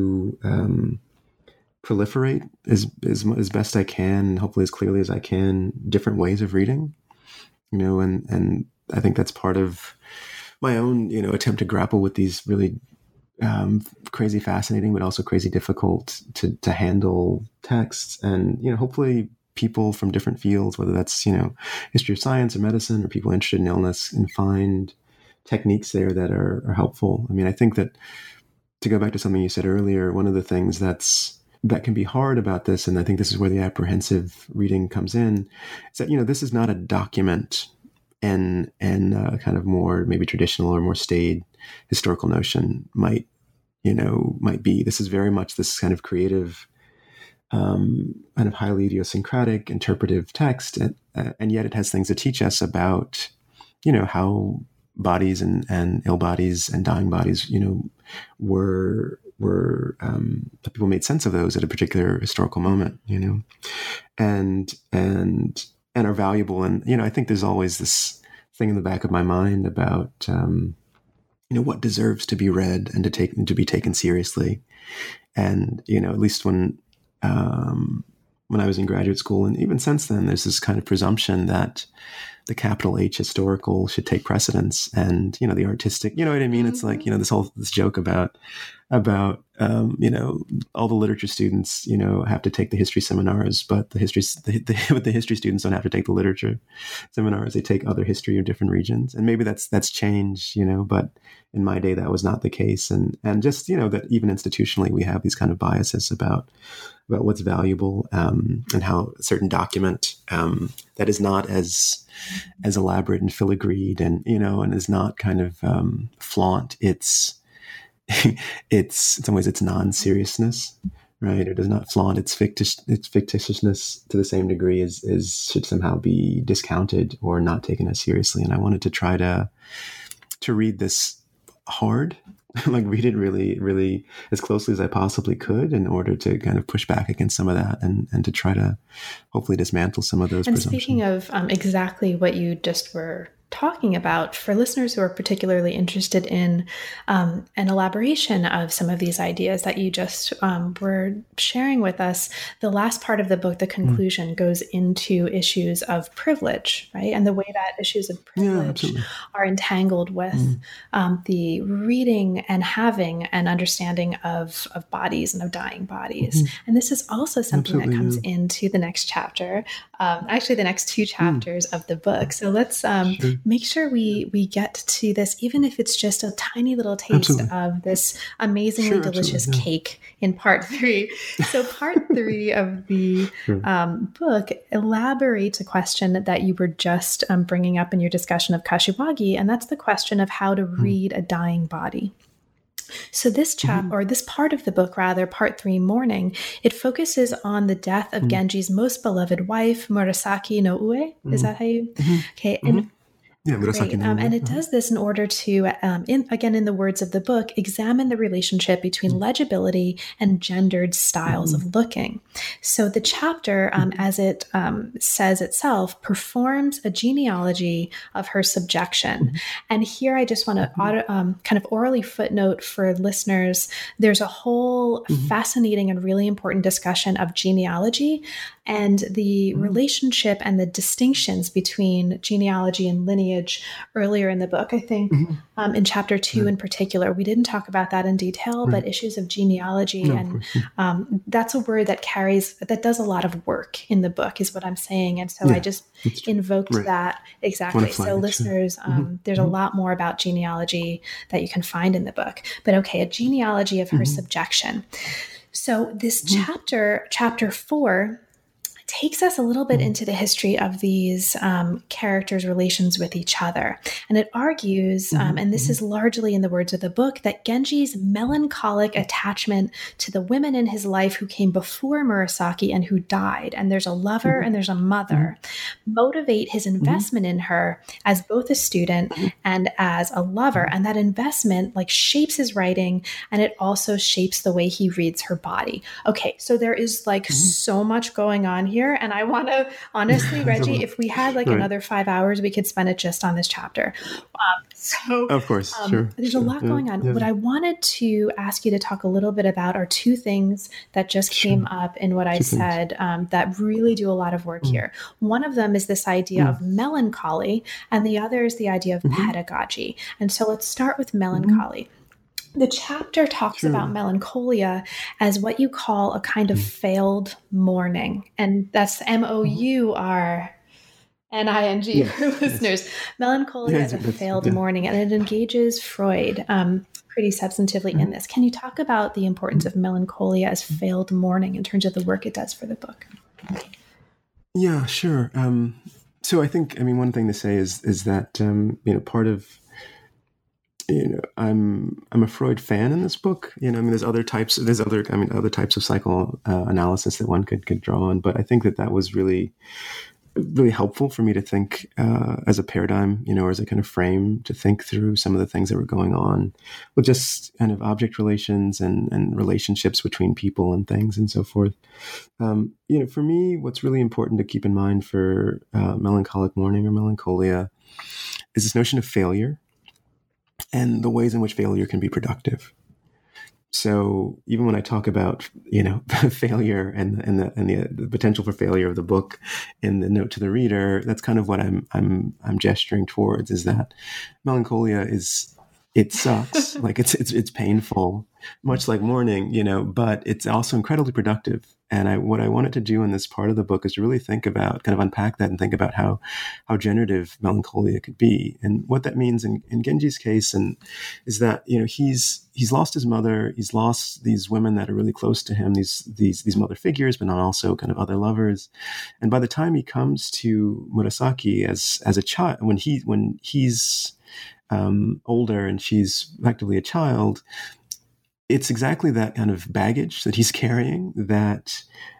proliferate as best I can, and hopefully as clearly as I can, different ways of reading, and I think that's part of my own, attempt to grapple with these really crazy fascinating, but also crazy difficult to handle texts. And, hopefully people from different fields, whether that's, history of science or medicine, or people interested in illness, and find techniques there that are helpful. I think that, to go back to something you said earlier, one of the things that can be hard about this, and I think this is where the apprehensive reading comes in, is that, this is not a document and kind of more maybe traditional or more staid historical notion might be. This is very much this kind of creative, kind of highly idiosyncratic, interpretive text, and yet it has things to teach us about, how bodies and ill bodies and dying bodies, were people made sense of those at a particular historical moment, and are valuable. And, I think there's always this thing in the back of my mind about, what deserves to be read and to be taken seriously. And, at least when I was in graduate school, and even since then, there's this kind of presumption that the capital H historical should take precedence, and, the artistic, what I mean? It's like, this joke about all the literature students, have to take the history seminars, but the history students don't have to take the literature seminars. They take other history of different regions. And maybe that's changed, but in my day, that was not the case. And just, that even institutionally, we have these kind of biases about what's valuable, and how a certain document, that is not as elaborate and filigreed and, and is not kind of, flaunt its in some ways its non-seriousness, right? It does not flaunt its fictitiousness to the same degree as should somehow be discounted or not taken as seriously. And I wanted to try to read this hard, like read it really, really as closely as I possibly could, in order to kind of push back against some of that, and to try to hopefully dismantle some of those presumptions. Speaking of exactly what you just were talking about, for listeners who are particularly interested in an elaboration of some of these ideas that you just were sharing with us, the last part of the book, the conclusion, goes into issues of privilege, right? And the way that issues of privilege are entangled with the reading and having an understanding of bodies and of dying bodies. And this is also something that comes into the next chapter, actually the next two chapters of the book. So let's make sure we get to this, even if it's just a tiny little taste of this amazingly delicious cake in part 3. So part 3 of the book elaborates a question that you were just bringing up in your discussion of Kashiwagi, and that's the question of how to read a dying body. So this or this part of the book, rather, part 3, Mourning, it focuses on the death of Genji's most beloved wife, Murasaki no Ue. Is that how you? Okay. And yeah, Murasaki no Ue. And it does this in order to, in the words of the book, examine the relationship between legibility and gendered styles of looking. So the chapter, as it says itself, performs a genealogy of her subjection. And here I just want to kind of orally footnote for listeners, there's a whole fascinating and really important discussion of genealogy and the relationship and the distinctions between genealogy and lineage earlier in the book. I think in chapter 2 in particular, we didn't talk about that in detail, but issues of genealogy that's a word that does a lot of work in the book, is what I'm saying. And so I just invoked that. Exactly. So listeners, there's a lot more about genealogy that you can find in the book. But okay, a genealogy of her subjection. So this chapter 4, takes us a little bit into the history of these characters' relations with each other. And it argues, and this is largely in the words of the book, that Genji's melancholic attachment to the women in his life who came before Murasaki and who died, and there's a lover and there's a mother, motivate his investment in her as both a student and as a lover. And that investment shapes his writing, and it also shapes the way he reads her body. Okay, so there is so much going on here. And I want to, honestly, Reggie, if we had another 5 hours, we could spend it just on this chapter. So of course, sure. There's a lot going on. What I wanted to ask you to talk a little bit about are two things that just came up in what I said that really do a lot of work here. One of them is this idea of melancholy, and the other is the idea of pedagogy. And so let's start with melancholy. The chapter talks about melancholia as what you call a kind of failed mourning. And that's MOURNING for listeners. Melancholia is a failed mourning, and it engages Freud pretty substantively in this. Can you talk about the importance of melancholia as failed mourning in terms of the work it does for the book? Yeah, sure. So I think, one thing to say is that, part of, I'm a Freud fan in this book. There's other types of psychoanalysis that one could draw on, but I think that was really, really helpful for me to think as a paradigm, or as a kind of frame to think through some of the things that were going on with just kind of object relations and relationships between people and things and so forth. For me, what's really important to keep in mind for melancholic mourning or melancholia is this notion of failure and the ways in which failure can be productive. So even when I talk about, failure and the potential for failure of the book in the note to the reader, that's kind of what I'm gesturing towards, is that melancholia it sucks. It's painful, much like mourning, but it's also incredibly productive. And what I wanted to do in this part of the book is to really think about, kind of unpack that and think about how generative melancholia could be. And what that means in Genji's case is that, he's lost his mother, he's lost these women that are really close to him, these mother figures, but not also kind of other lovers. And by the time he comes to Murasaki as a child, when he's older and she's effectively a child, it's exactly that kind of baggage that he's carrying that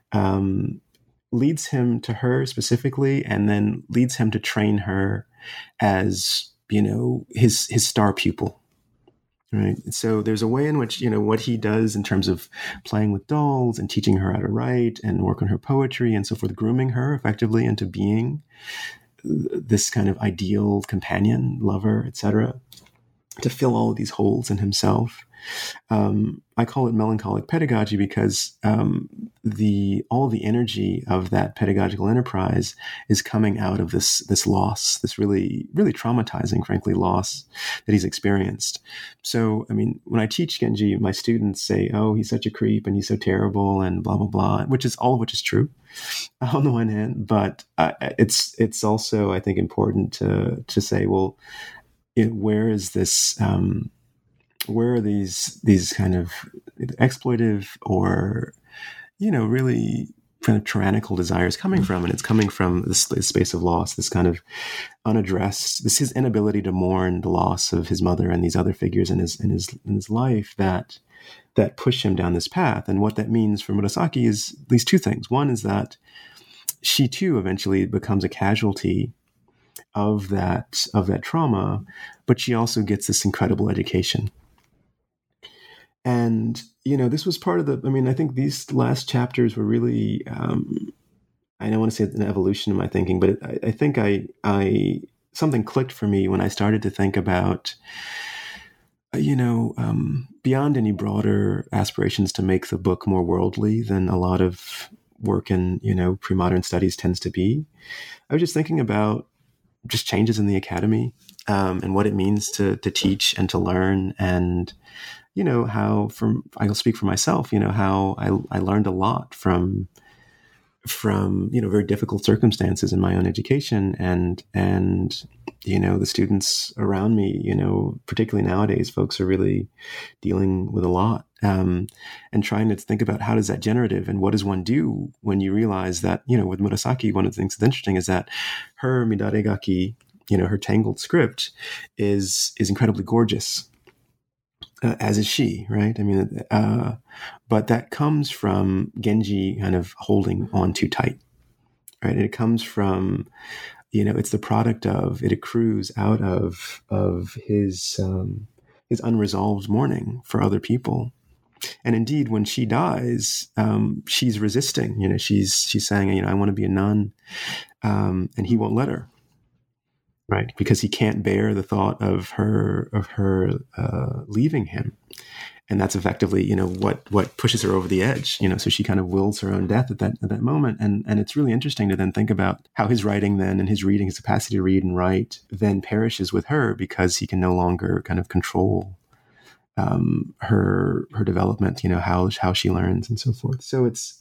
leads him to her specifically, and then leads him to train her as, his star pupil. Right. So there's a way in which, what he does in terms of playing with dolls and teaching her how to write and work on her poetry and so forth, grooming her effectively into being this kind of ideal companion, lover, etc., to fill all of these holes in himself. I call it melancholic pedagogy because all the energy of that pedagogical enterprise is coming out of this loss, this really, really traumatizing, frankly, loss that he's experienced. So, I mean, when I teach Genji, my students say, "Oh, he's such a creep and he's so terrible," and blah blah blah, which is true on the one hand, but it's also, I think, important to say, well, where is this? Where are these kind of exploitive or, really kind of tyrannical desires coming from? And it's coming from this space of loss, this kind of unaddressed, his inability to mourn the loss of his mother and these other figures in his life that push him down this path. And what that means for Murasaki is at least two things. One is that she too eventually becomes a casualty of that trauma, but she also gets this incredible education. And, this was part of I think these last chapters were really, I don't want to say an evolution in my thinking, but I think something clicked for me when I started to think about, beyond any broader aspirations to make the book more worldly than a lot of work in, pre-modern studies tends to be. I was just thinking about just changes in the academy, and what it means to teach and to learn, and how I'll speak for myself, how I learned a lot from very difficult circumstances in my own education, and the students around me, particularly nowadays, folks are really dealing with a lot, and trying to think about how does that generative, and what does one do when you realize that, with Murasaki, one of the things that's interesting is that her Midaregaki, her tangled script is incredibly gorgeous. As is she, right? I mean, but that comes from Genji kind of holding on too tight, right? It comes from, it's the product of, it accrues out of his unresolved mourning for other people. And indeed, when she dies, she's resisting, she's saying, I want to be a nun, and he won't let her. Right, because he can't bear the thought of her leaving him, and that's effectively, what pushes her over the edge. So she kind of wills her own death at that moment, and it's really interesting to then think about how his writing then, and his reading, his capacity to read and write, then perishes with her because he can no longer kind of control her development. How she learns and so forth. So it's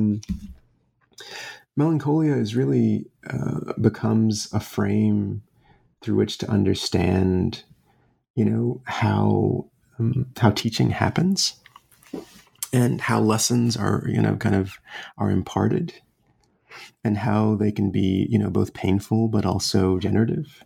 Melancholia is really becomes a frame through which to understand, how teaching happens, and how lessons are, are imparted, and how they can be, both painful but also generative.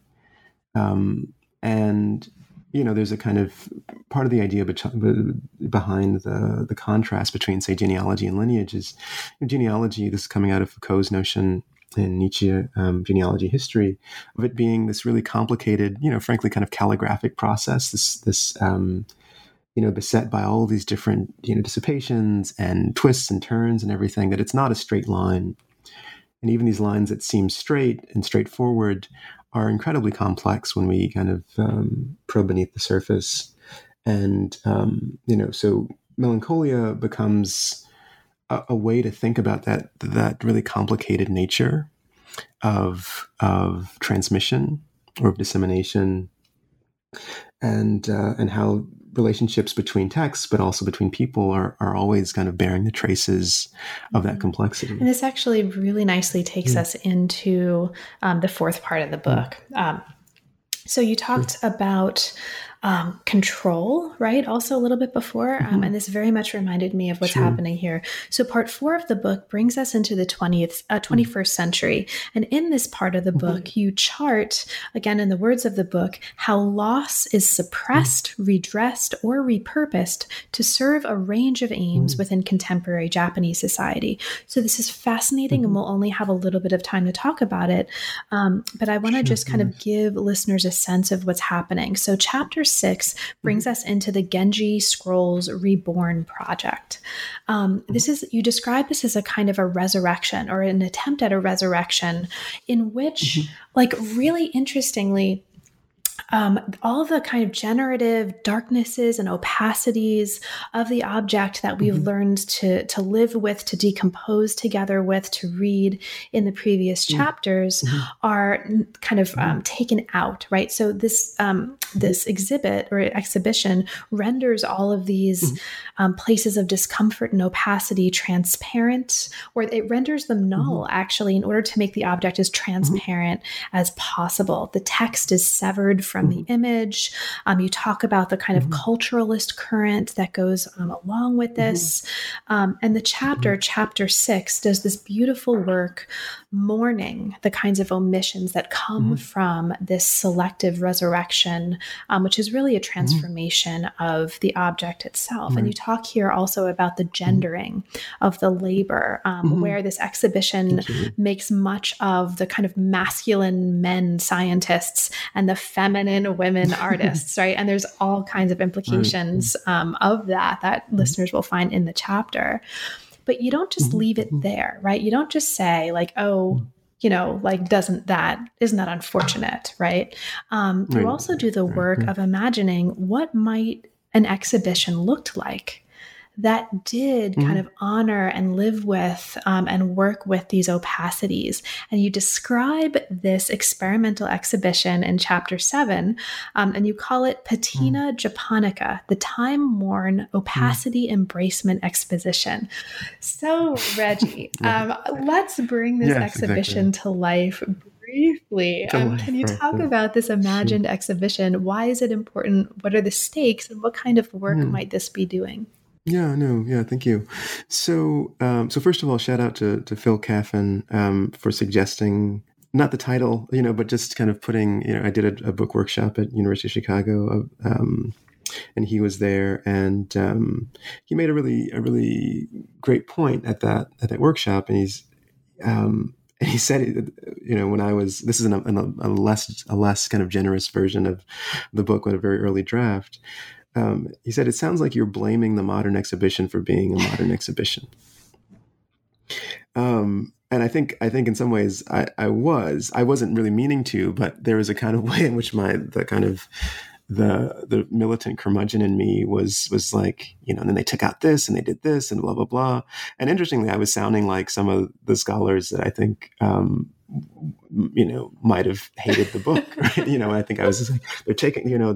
And there's a kind of part of the idea behind the contrast between, say, genealogy and lineage is genealogy. This is coming out of Foucault's notion in Nietzsche, genealogy history, of it being this really complicated, frankly, kind of calligraphic process, this beset by all these different, dissipations and twists and turns and everything, that it's not a straight line. And even these lines that seem straight and straightforward are incredibly complex when we kind of probe beneath the surface. And, so Melancholia becomes a way to think about that really complicated nature of transmission or of dissemination, and how relationships between texts, but also between people, are always kind of bearing the traces of that complexity. And this actually really nicely takes us into the fourth part of the book. So you talked about control, right? Also a little bit before. And this very much reminded me of what's happening here. So part 4 of the book brings us into the 21st century. And in this part of the book, you chart, again, in the words of the book, how loss is suppressed, redressed, or repurposed to serve a range of aims within contemporary Japanese society. So this is fascinating, and we'll only have a little bit of time to talk about it. But I want to just kind of give listeners a sense of what's happening. So chapter 6 brings us into the Genji Scrolls Reborn project. You describe this as a kind of a resurrection, or an attempt at a resurrection, in which, like, really interestingly, all the kind of generative darknesses and opacities of the object that we've learned to live with, to decompose together with, to read in the previous chapters are kind of taken out, right? So this exhibit or exhibition renders all of these places of discomfort and opacity transparent, or it renders them null, actually, in order to make the object as transparent as possible. The text is severed from the image. You talk about the kind of culturalist current that goes along with this. And the chapter 6, does this beautiful work mourning the kinds of omissions that come from this selective resurrection, which is really a transformation of the object itself. And you talk here also about the gendering of the labor, where this exhibition makes much of the kind of masculine men scientists and the feminine women artists, right? And there's all kinds of implications of that listeners will find in the chapter. But you don't just leave it there, right? You don't just say like, oh, like, isn't that unfortunate, right? You also do the work of imagining what might an exhibition looked like that did kind of honor and live with and work with these opacities. And you describe this experimental exhibition in chapter 7, and you call it Patina Japonica, the time-worn opacity embracement exposition. So, Reggie, let's bring this exhibition to life briefly. Can you talk about this imagined exhibition? Why is it important? What are the stakes? And what kind of work might this be doing? Thank you. So first of all, shout out to Phil Caffin for suggesting not the title, but just kind of putting, I did a book workshop at University of Chicago, and he was there, and he made a really great point at that workshop, and he said, when I was, this is a less kind of generous version of the book with a very early draft. He said, it sounds like you're blaming the modern exhibition for being a modern exhibition. And I think in some ways I wasn't really meaning to, but there was a kind of way in which the militant curmudgeon in me was like, and then they took out this and they did this and blah, blah, blah. And interestingly, I was sounding like some of the scholars that I think, might have hated the book, right? I think I was just like, they're taking, it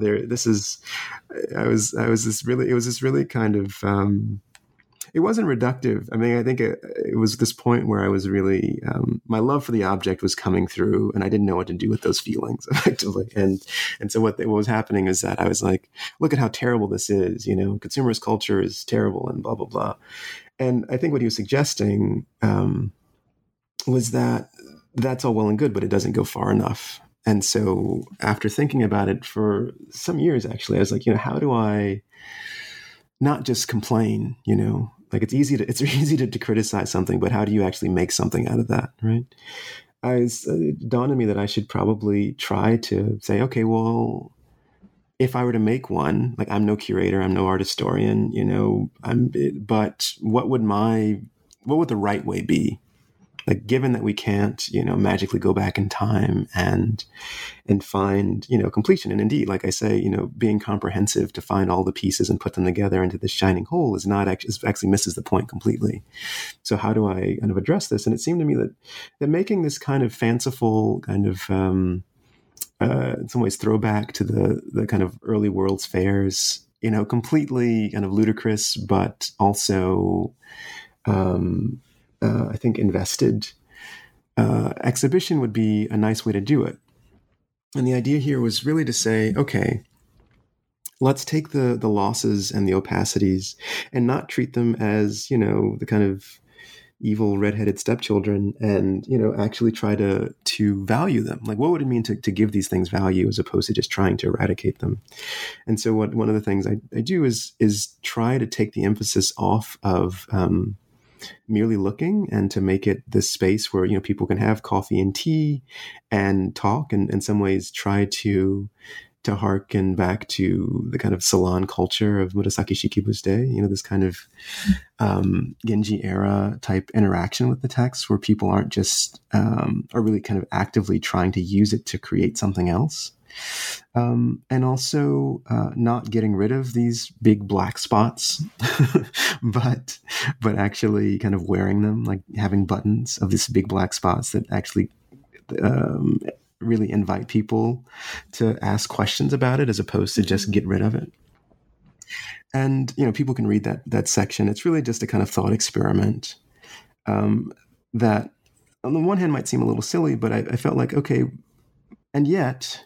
was this really kind of, it wasn't reductive. I mean, I think it was this point where I was really, my love for the object was coming through, and I didn't know what to do with those feelings effectively. And so what was happening is that I was like, look at how terrible this is, consumerist culture is terrible and blah, blah, blah. And I think what he was suggesting was that that's all well and good, but it doesn't go far enough. And so after thinking about it for some years, actually, I was like, how do I not just complain, like it's easy to criticize something, but how do you actually make something out of that, right? It dawned on me that I should probably try to say, okay, well, if I were to make one, like I'm no curator, I'm no art historian, but what would the right way be? Like, given that we can't, magically go back in time and find, completion. And indeed, like I say, being comprehensive to find all the pieces and put them together into this shining whole is actually misses the point completely. So how do I kind of address this? And it seemed to me that making this kind of fanciful kind of, in some ways, throwback to the kind of early World's Fairs, completely kind of ludicrous, but also, I think invested exhibition would be a nice way to do it. And the idea here was really to say, okay, let's take the losses and the opacities and not treat them as, the kind of evil redheaded stepchildren, and, actually try to value them. Like, what would it mean to give these things value as opposed to just trying to eradicate them? And so one of the things I do is try to take the emphasis off of, merely looking, and to make it this space where, people can have coffee and tea and talk, and in some ways try to to harken back to the kind of salon culture of Murasaki Shikibu's day, this kind of Genji era type interaction with the text where people aren't just, are really kind of actively trying to use it to create something else. And also not getting rid of these big black spots, but actually kind of wearing them, like having buttons of these big black spots that actually really invite people to ask questions about it as opposed to just get rid of it. And, people can read that section. It's really just a kind of thought experiment that on the one hand might seem a little silly, but I felt like, okay, and yet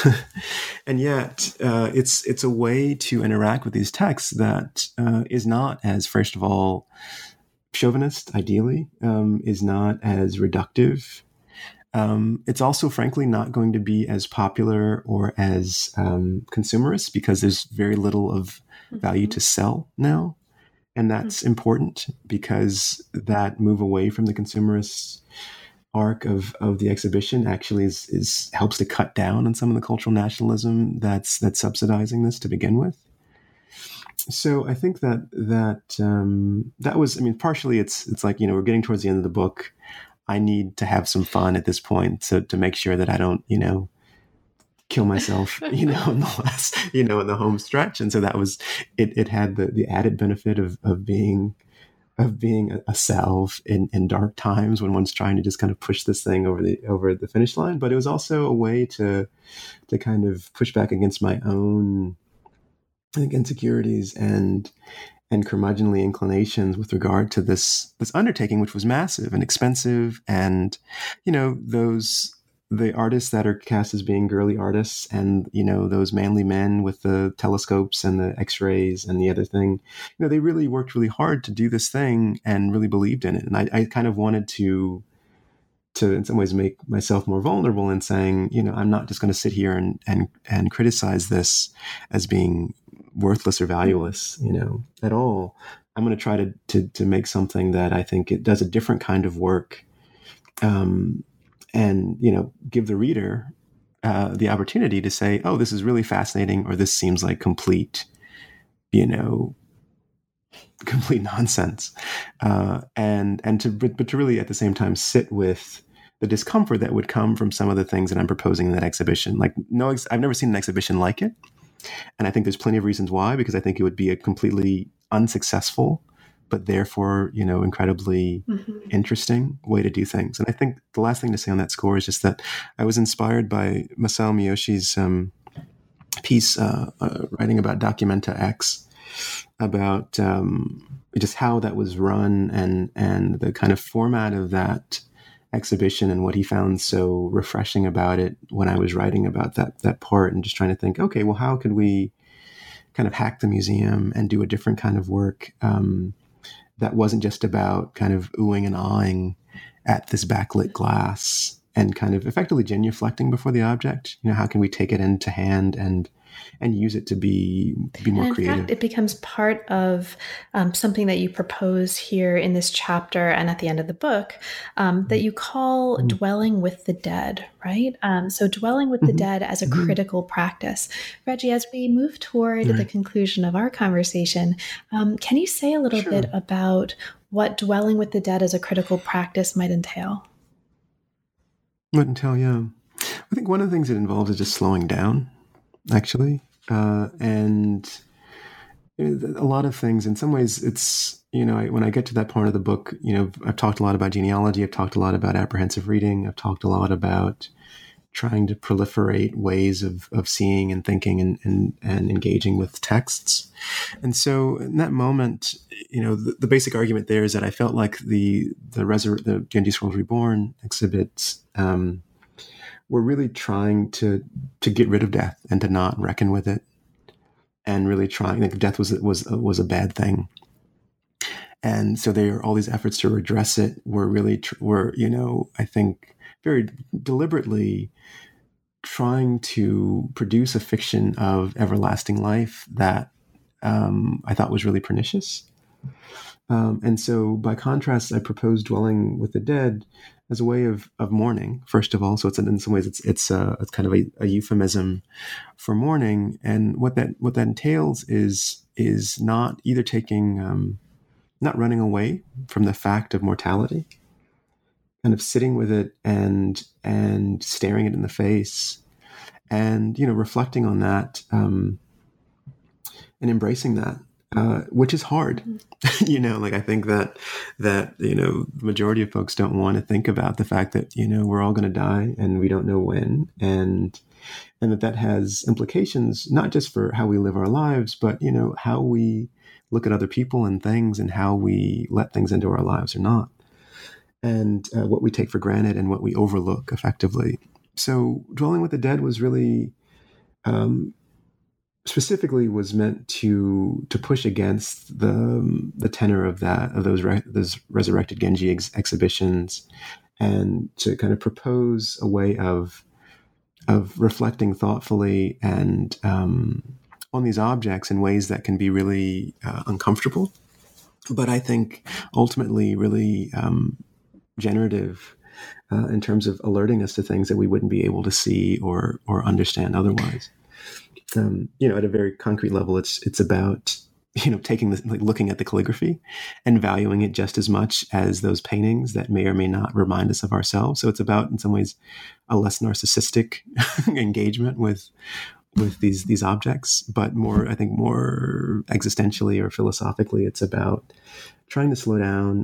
it's a way to interact with these texts that is not as, first of all, chauvinist, ideally, is not as reductive. It's also, frankly, not going to be as popular or as consumerist because there's very little of value to sell now. And that's important because that move away from the consumerist arc of the exhibition actually is helps to cut down on some of the cultural nationalism that's subsidizing this to begin with. So I think that was, partially it's like, we're getting towards the end of the book. I need to have some fun at this point to make sure that I don't, kill myself, in the last, in the home stretch. And so that was, it had the added benefit of being a salve in dark times when one's trying to just kind of push this thing over the finish line. But it was also a way to kind of push back against my own, I think, insecurities and curmudgeonly inclinations with regard to this undertaking, which was massive and expensive. And, the artists that are cast as being girly artists and, those manly men with the telescopes and the x-rays and the other thing, they really worked really hard to do this thing and really believed in it. And I kind of wanted to in some ways make myself more vulnerable in saying, I'm not just going to sit here and criticize this as being worthless or valueless, at all. I'm going to try to make something that I think it does a different kind of work, and, give the reader the opportunity to say, oh, this is really fascinating, or this seems like complete nonsense. And to really at the same time sit with the discomfort that would come from some of the things that I'm proposing in that exhibition. Like, I've never seen an exhibition like it. And I think there's plenty of reasons why, because I think it would be a completely unsuccessful, but therefore, incredibly interesting way to do things. And I think the last thing to say on that score is just that I was inspired by Masao Miyoshi's piece writing about Documenta X, about just how that was run and the kind of format of that exhibition and what he found so refreshing about it when I was writing about that part and just trying to think, okay, well, how could we kind of hack the museum and do a different kind of work that wasn't just about kind of oohing and ahhing at this backlit glass and kind of effectively genuflecting before the object. How can we take it into hand and use it to be more and in creative? fact, it becomes part of something that you propose here in this chapter and at the end of the book that you call dwelling with the dead, right? So dwelling with the dead as a critical practice. Reggie, as we move toward the conclusion of our conversation, can you say a little bit about what dwelling with the dead as a critical practice might entail? Yeah. I think one of the things it involves is just slowing down, actually. And a lot of things, in some ways, it's, when I get to that part of the book, I've talked a lot about genealogy. I've talked a lot about apprehensive reading. I've talked a lot about trying to proliferate ways of seeing and thinking and engaging with texts. And so in that moment, the basic argument there is that I felt like the Genji Scrolls Reborn exhibits were really trying to get rid of death and to not reckon with it, and really trying, like, death was a bad thing. And so all these efforts to redress it were I think very deliberately trying to produce a fiction of everlasting life that I thought was really pernicious. And so by contrast, I proposed dwelling with the dead as a way of mourning, first of all. So it's in some ways it's kind of a euphemism for mourning, and what that entails is not either taking not running away from the fact of mortality, kind of sitting with it and staring it in the face, and reflecting on that, and embracing that, which is hard. Like I think that the majority of folks don't want to think about the fact that we're all going to die and we don't know when, and that has implications not just for how we live our lives, but how we look at other people and things, and how we let things into our lives or not, and what we take for granted and what we overlook effectively. So Dwelling with the Dead was really specifically was meant to push against the tenor of those resurrected Genji exhibitions, and to kind of propose a way of reflecting thoughtfully and on these objects in ways that can be really uncomfortable, but I think ultimately really generative in terms of alerting us to things that we wouldn't be able to see or understand otherwise. At a very concrete level, it's about taking looking at the calligraphy and valuing it just as much as those paintings that may or may not remind us of ourselves. So it's about, in some ways, a less narcissistic engagement with these objects, but more existentially or philosophically, it's about trying to slow down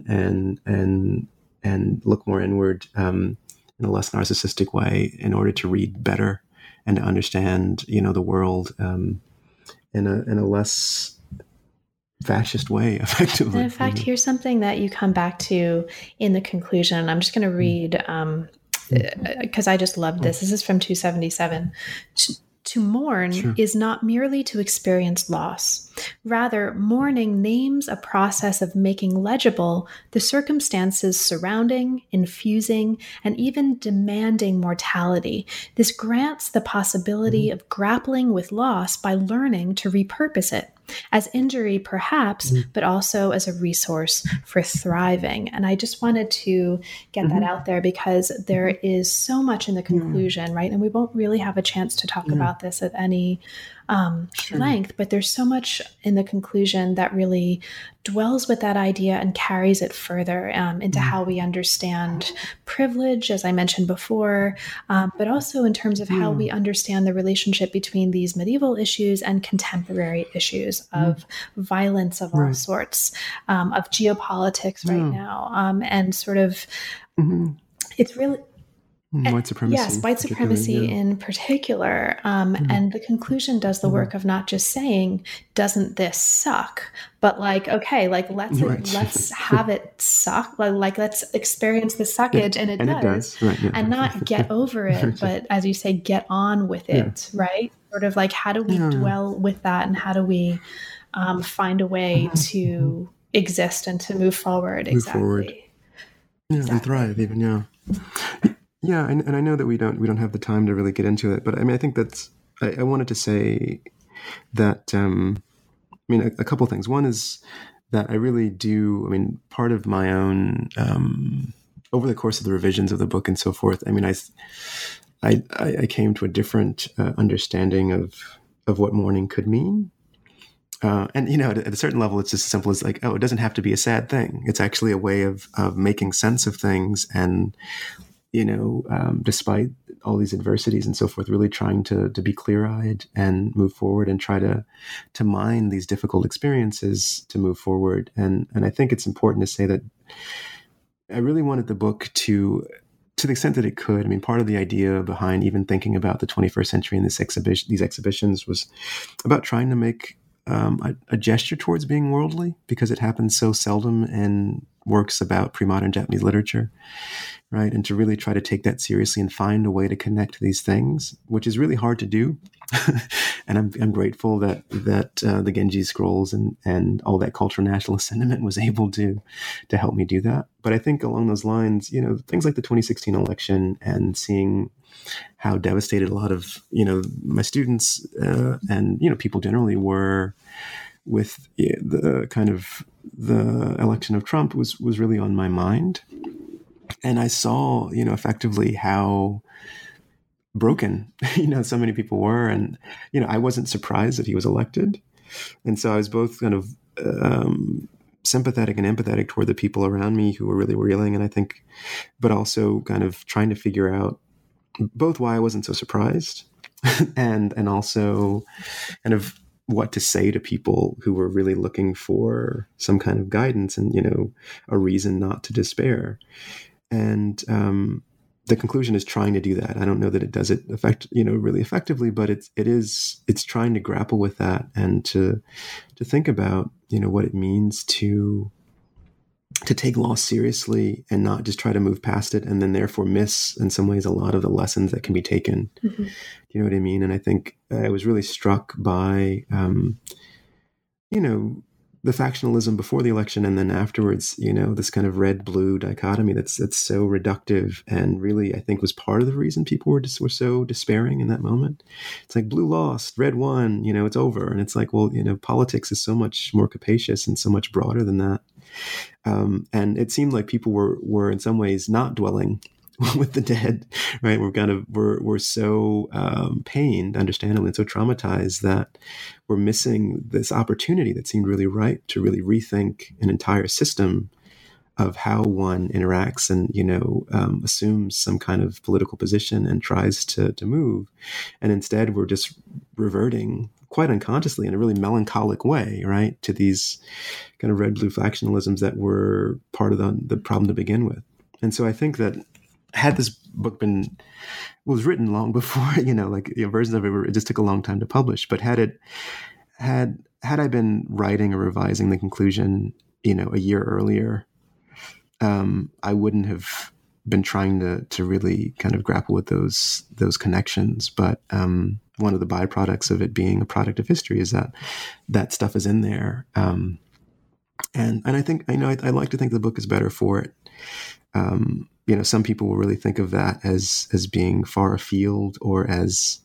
and look more inward in a less narcissistic way in order to read better and to understand, the world in a less fascist way, effectively. And in fact, here's something that you come back to in the conclusion. I'm just going to read, because I just love this. This is from 277. To mourn is not merely to experience loss. Rather, mourning names a process of making legible the circumstances surrounding, infusing, and even demanding mortality. This grants the possibility of grappling with loss by learning to repurpose it, as injury perhaps, but also as a resource for thriving. And I just wanted to get that out there, because there is so much in the conclusion, right? And we won't really have a chance to talk about this at any length, but there's so much in the conclusion that really dwells with that idea and carries it further into how we understand privilege, as I mentioned before, but also in terms of how we understand the relationship between these medieval issues and contemporary issues of violence of all sorts, of geopolitics right now, and sort of it's really... White supremacy. Yes, white supremacy in particular. And the conclusion does the work of not just saying, doesn't this suck? But let's have it suck. Like let's experience the suckage, and it does. Right, and not get over it, but as you say, get on with it, right? Sort of like, how do we dwell with that, and how do we find a way to exist and to move forward? And thrive even, Yeah, and I know that we don't have the time to really get into it, but I mean, I think that's, I wanted to say that, a couple of things. One is that I really do, part of my own, over the course of the revisions of the book and so forth, I came to a different understanding of what mourning could mean. And at a certain level, it's just as simple as like, it doesn't have to be a sad thing. It's actually a way of making sense of things, and despite all these adversities and so forth, really trying to be clear-eyed and move forward and try to mine these difficult experiences to move forward. And I think it's important to say that I really wanted the book to the extent that it could. Part of the idea behind even thinking about the 21st century and these exhibitions was about trying to make a gesture towards being worldly, because it happens so seldom in works about pre-modern Japanese literature, right? And to really try to take that seriously and find a way to connect these things, which is really hard to do. And I'm grateful that the Genji scrolls and all that cultural nationalist sentiment was able to help me do that. But I think along those lines, things like the 2016 election and seeing how devastated a lot of, my students and, people generally were with the kind of the election of Trump was really on my mind. And I saw, effectively how broken, so many people were. And, I wasn't surprised that he was elected. And so I was both kind of sympathetic and empathetic toward the people around me who were really reeling. And I think, but also kind of trying to figure out both why I wasn't so surprised and also kind of what to say to people who were really looking for some kind of guidance and, a reason not to despair. And the conclusion is trying to do that. I don't know that it does it really effectively, but it's trying to grapple with that and to think about, what it means to take loss seriously and not just try to move past it and then therefore miss in some ways a lot of the lessons that can be taken. Mm-hmm. Do you know what I mean? And I think I was really struck by, the factionalism before the election and then afterwards, this kind of red-blue dichotomy that's so reductive and really, I think, was part of the reason people were so despairing in that moment. It's like blue lost, red won, it's over. And it's like, well, politics is so much more capacious and so much broader than that. And it seemed like people were in some ways not dwelling with the dead, right? We're so pained, understandably, and so traumatized that we're missing this opportunity that seemed really right to really rethink an entire system of how one interacts and, assumes some kind of political position and tries to move. And instead, we're just reverting quite unconsciously in a really melancholic way, right, to these kind of red-blue factionalisms that were part of the problem to begin with. And so I think that had this book was written long before, versions of it just took a long time to publish, but had I been writing or revising the conclusion, a year earlier, I wouldn't have been trying to really kind of grapple with those connections. But one of the byproducts of it being a product of history is that stuff is in there. And I think, I like to think the book is better for it. Some people will really think of that as being far afield or as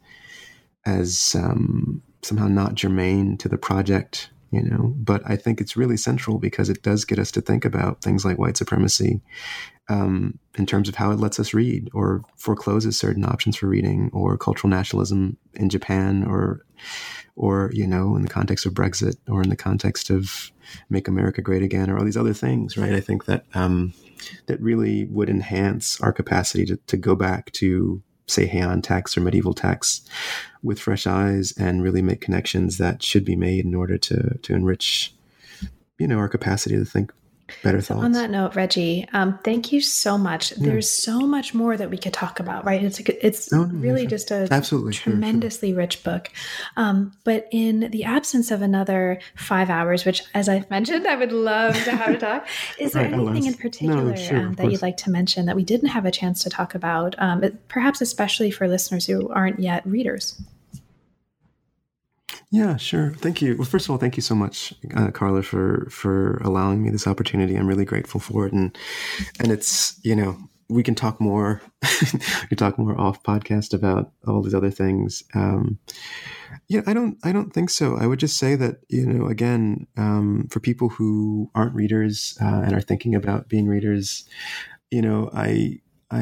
somehow not germane to the project, but I think it's really central because it does get us to think about things like white supremacy in terms of how it lets us read or forecloses certain options for reading, or cultural nationalism in Japan or in the context of Brexit, or in the context of Make America Great Again, or all these other things, right? I think that that really would enhance our capacity to go back to, say, Heian texts or medieval texts with fresh eyes and really make connections that should be made in order to enrich, our capacity to think better thoughts. On that note, Reggie, thank you so much. Yeah. There's so much more that we could talk about, right? It's really just a tremendously rich book. But in the absence of another 5 hours, which, as I've mentioned, I would love to have a talk, is there anything in particular that you'd like to mention that we didn't have a chance to talk about, perhaps especially for listeners who aren't yet readers? Yeah, sure. Thank you. Well, first of all, thank you so much, Carla, for allowing me this opportunity. I'm really grateful for it. And it's, we can talk more, off podcast about all these other things. I don't think so. I would just say that, again, for people who aren't readers and are thinking about being readers, I'm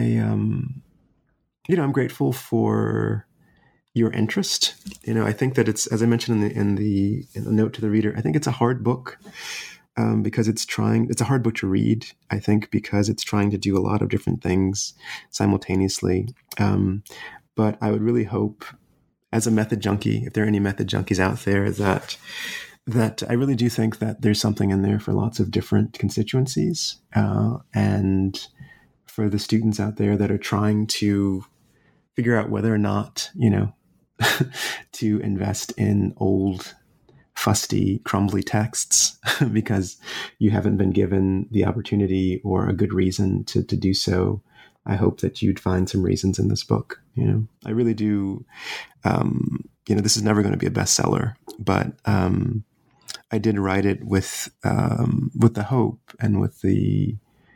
grateful for your interest. I think that it's, as I mentioned in the note to the reader, I think it's a hard book because it's a hard book to read, I think, because it's trying to do a lot of different things simultaneously. But I would really hope, as a method junkie, if there are any method junkies out there, that I really do think that there's something in there for lots of different constituencies, and for the students out there that are trying to figure out whether or not, to invest in old, fusty, crumbly texts because you haven't been given the opportunity or a good reason to do so. I hope that you'd find some reasons in this book. I really do. This is never going to be a bestseller, but I did write it with the hope and with the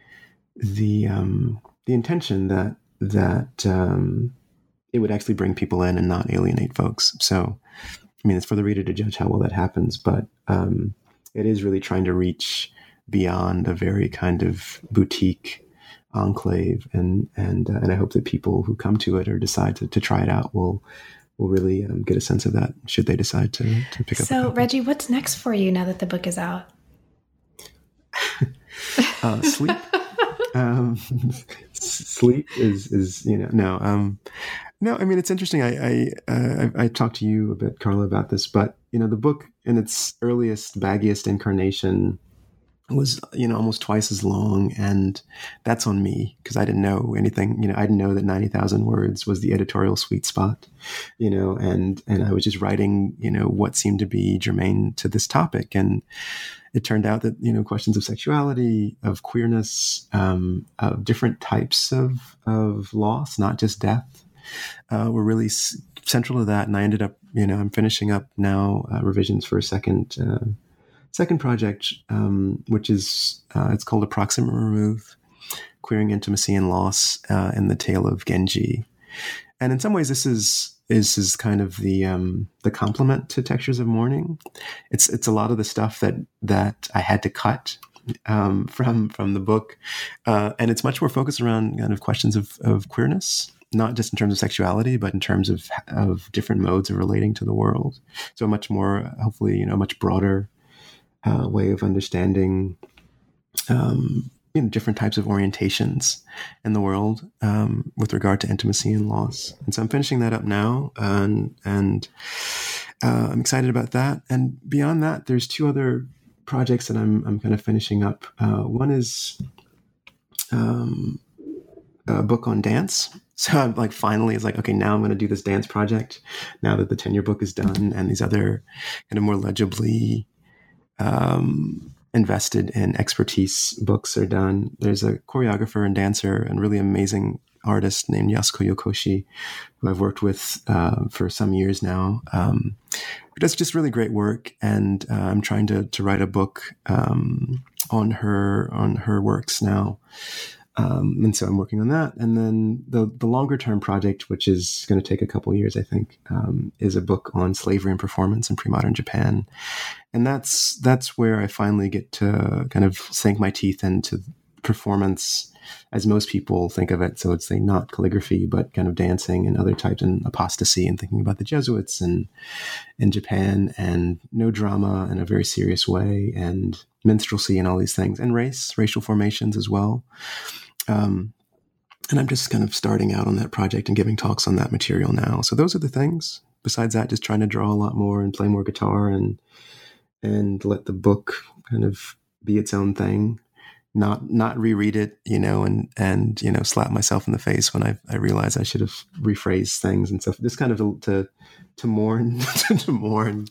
intention that it would actually bring people in and not alienate folks. So, it's for the reader to judge how well that happens, but it is really trying to reach beyond a very kind of boutique enclave, and I hope that people who come to it or decide to try it out will really get a sense of that, should they decide to pick up. So, Reggie, what's next for you now that the book is out? Sleep. Sleep is no. I mean, it's interesting. I talked to you a bit, Carla, about this, but the book in its earliest, baggiest incarnation was almost twice as long, and that's on me because I didn't know anything. I didn't know that 90,000 words was the editorial sweet spot, and I was just writing what seemed to be germane to this topic. And it turned out that questions of sexuality, of queerness, of different types of loss, not just death, were really central to that. And I ended up I'm finishing up now revisions for a second project, which is it's called Approximate Remove: Queering Intimacy and Loss in the Tale of Genji. And in some ways, this is kind of the complement to Textures of Mourning. It's a lot of the stuff that I had to cut from the book, and it's much more focused around kind of questions of queerness, not just in terms of sexuality, but in terms of different modes of relating to the world. So much more, hopefully, a much broader way of understanding different types of orientations in the world with regard to intimacy and loss. And so I'm finishing that up now, and I'm excited about that. And beyond that, there's two other projects that I'm kind of finishing up. One is a book on dance. So I'm finally, it's okay, now I'm going to do this dance project now that the tenure book is done and these other kind of more legibly invested in expertise books are done. There's a choreographer and dancer and really amazing artist named Yasuko Yokoshi, who I've worked with for some years now, who does just really great work. And I'm trying to write a book on her works now. And so I'm working on that. And then the longer term project, which is going to take a couple of years, I think, is a book on slavery and performance in pre-modern Japan. And that's where I finally get to kind of sink my teeth into performance as most people think of it. So it's not calligraphy, but kind of dancing and other types, and apostasy, and thinking about the Jesuits and in Japan, and no drama in a very serious way, and minstrelsy and all these things, and racial formations as well. And I'm just kind of starting out on that project and giving talks on that material now. So those are the things. Besides that, just trying to draw a lot more and play more guitar and let the book kind of be its own thing, not reread it, and slap myself in the face when I realize I should have rephrased things and stuff. Just kind of to mourn, to mourn,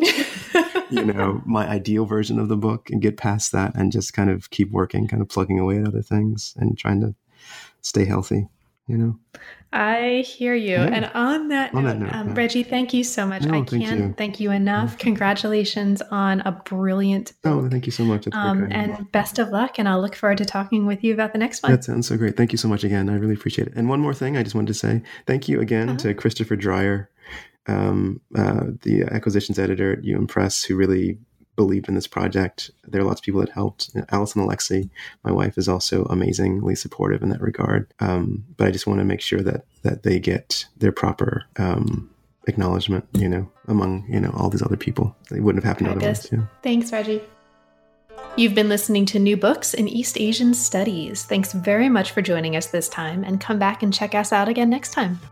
my ideal version of the book, and get past that and just kind of keep working, kind of plugging away at other things and trying to stay healthy, I hear you. Yeah. And on that note, Reggie, thank you so much. I can't thank you enough. Congratulations on a brilliant book. Oh, thank you so much. And best of luck. And I'll look forward to talking with you about the next one. That sounds so great. Thank you so much again. I really appreciate it. And one more thing I just wanted to say, thank you again to Christopher Dreyer, the acquisitions editor at UM Press, who really believed in this project. There are lots of people that helped. Allison Alexi, my wife, is also amazingly supportive in that regard. But I just want to make sure that they get their proper acknowledgement, among, all these other people. It wouldn't have happened otherwise. Yeah. Thanks, Reggie. You've been listening to New Books in East Asian Studies. Thanks very much for joining us this time, and come back and check us out again next time.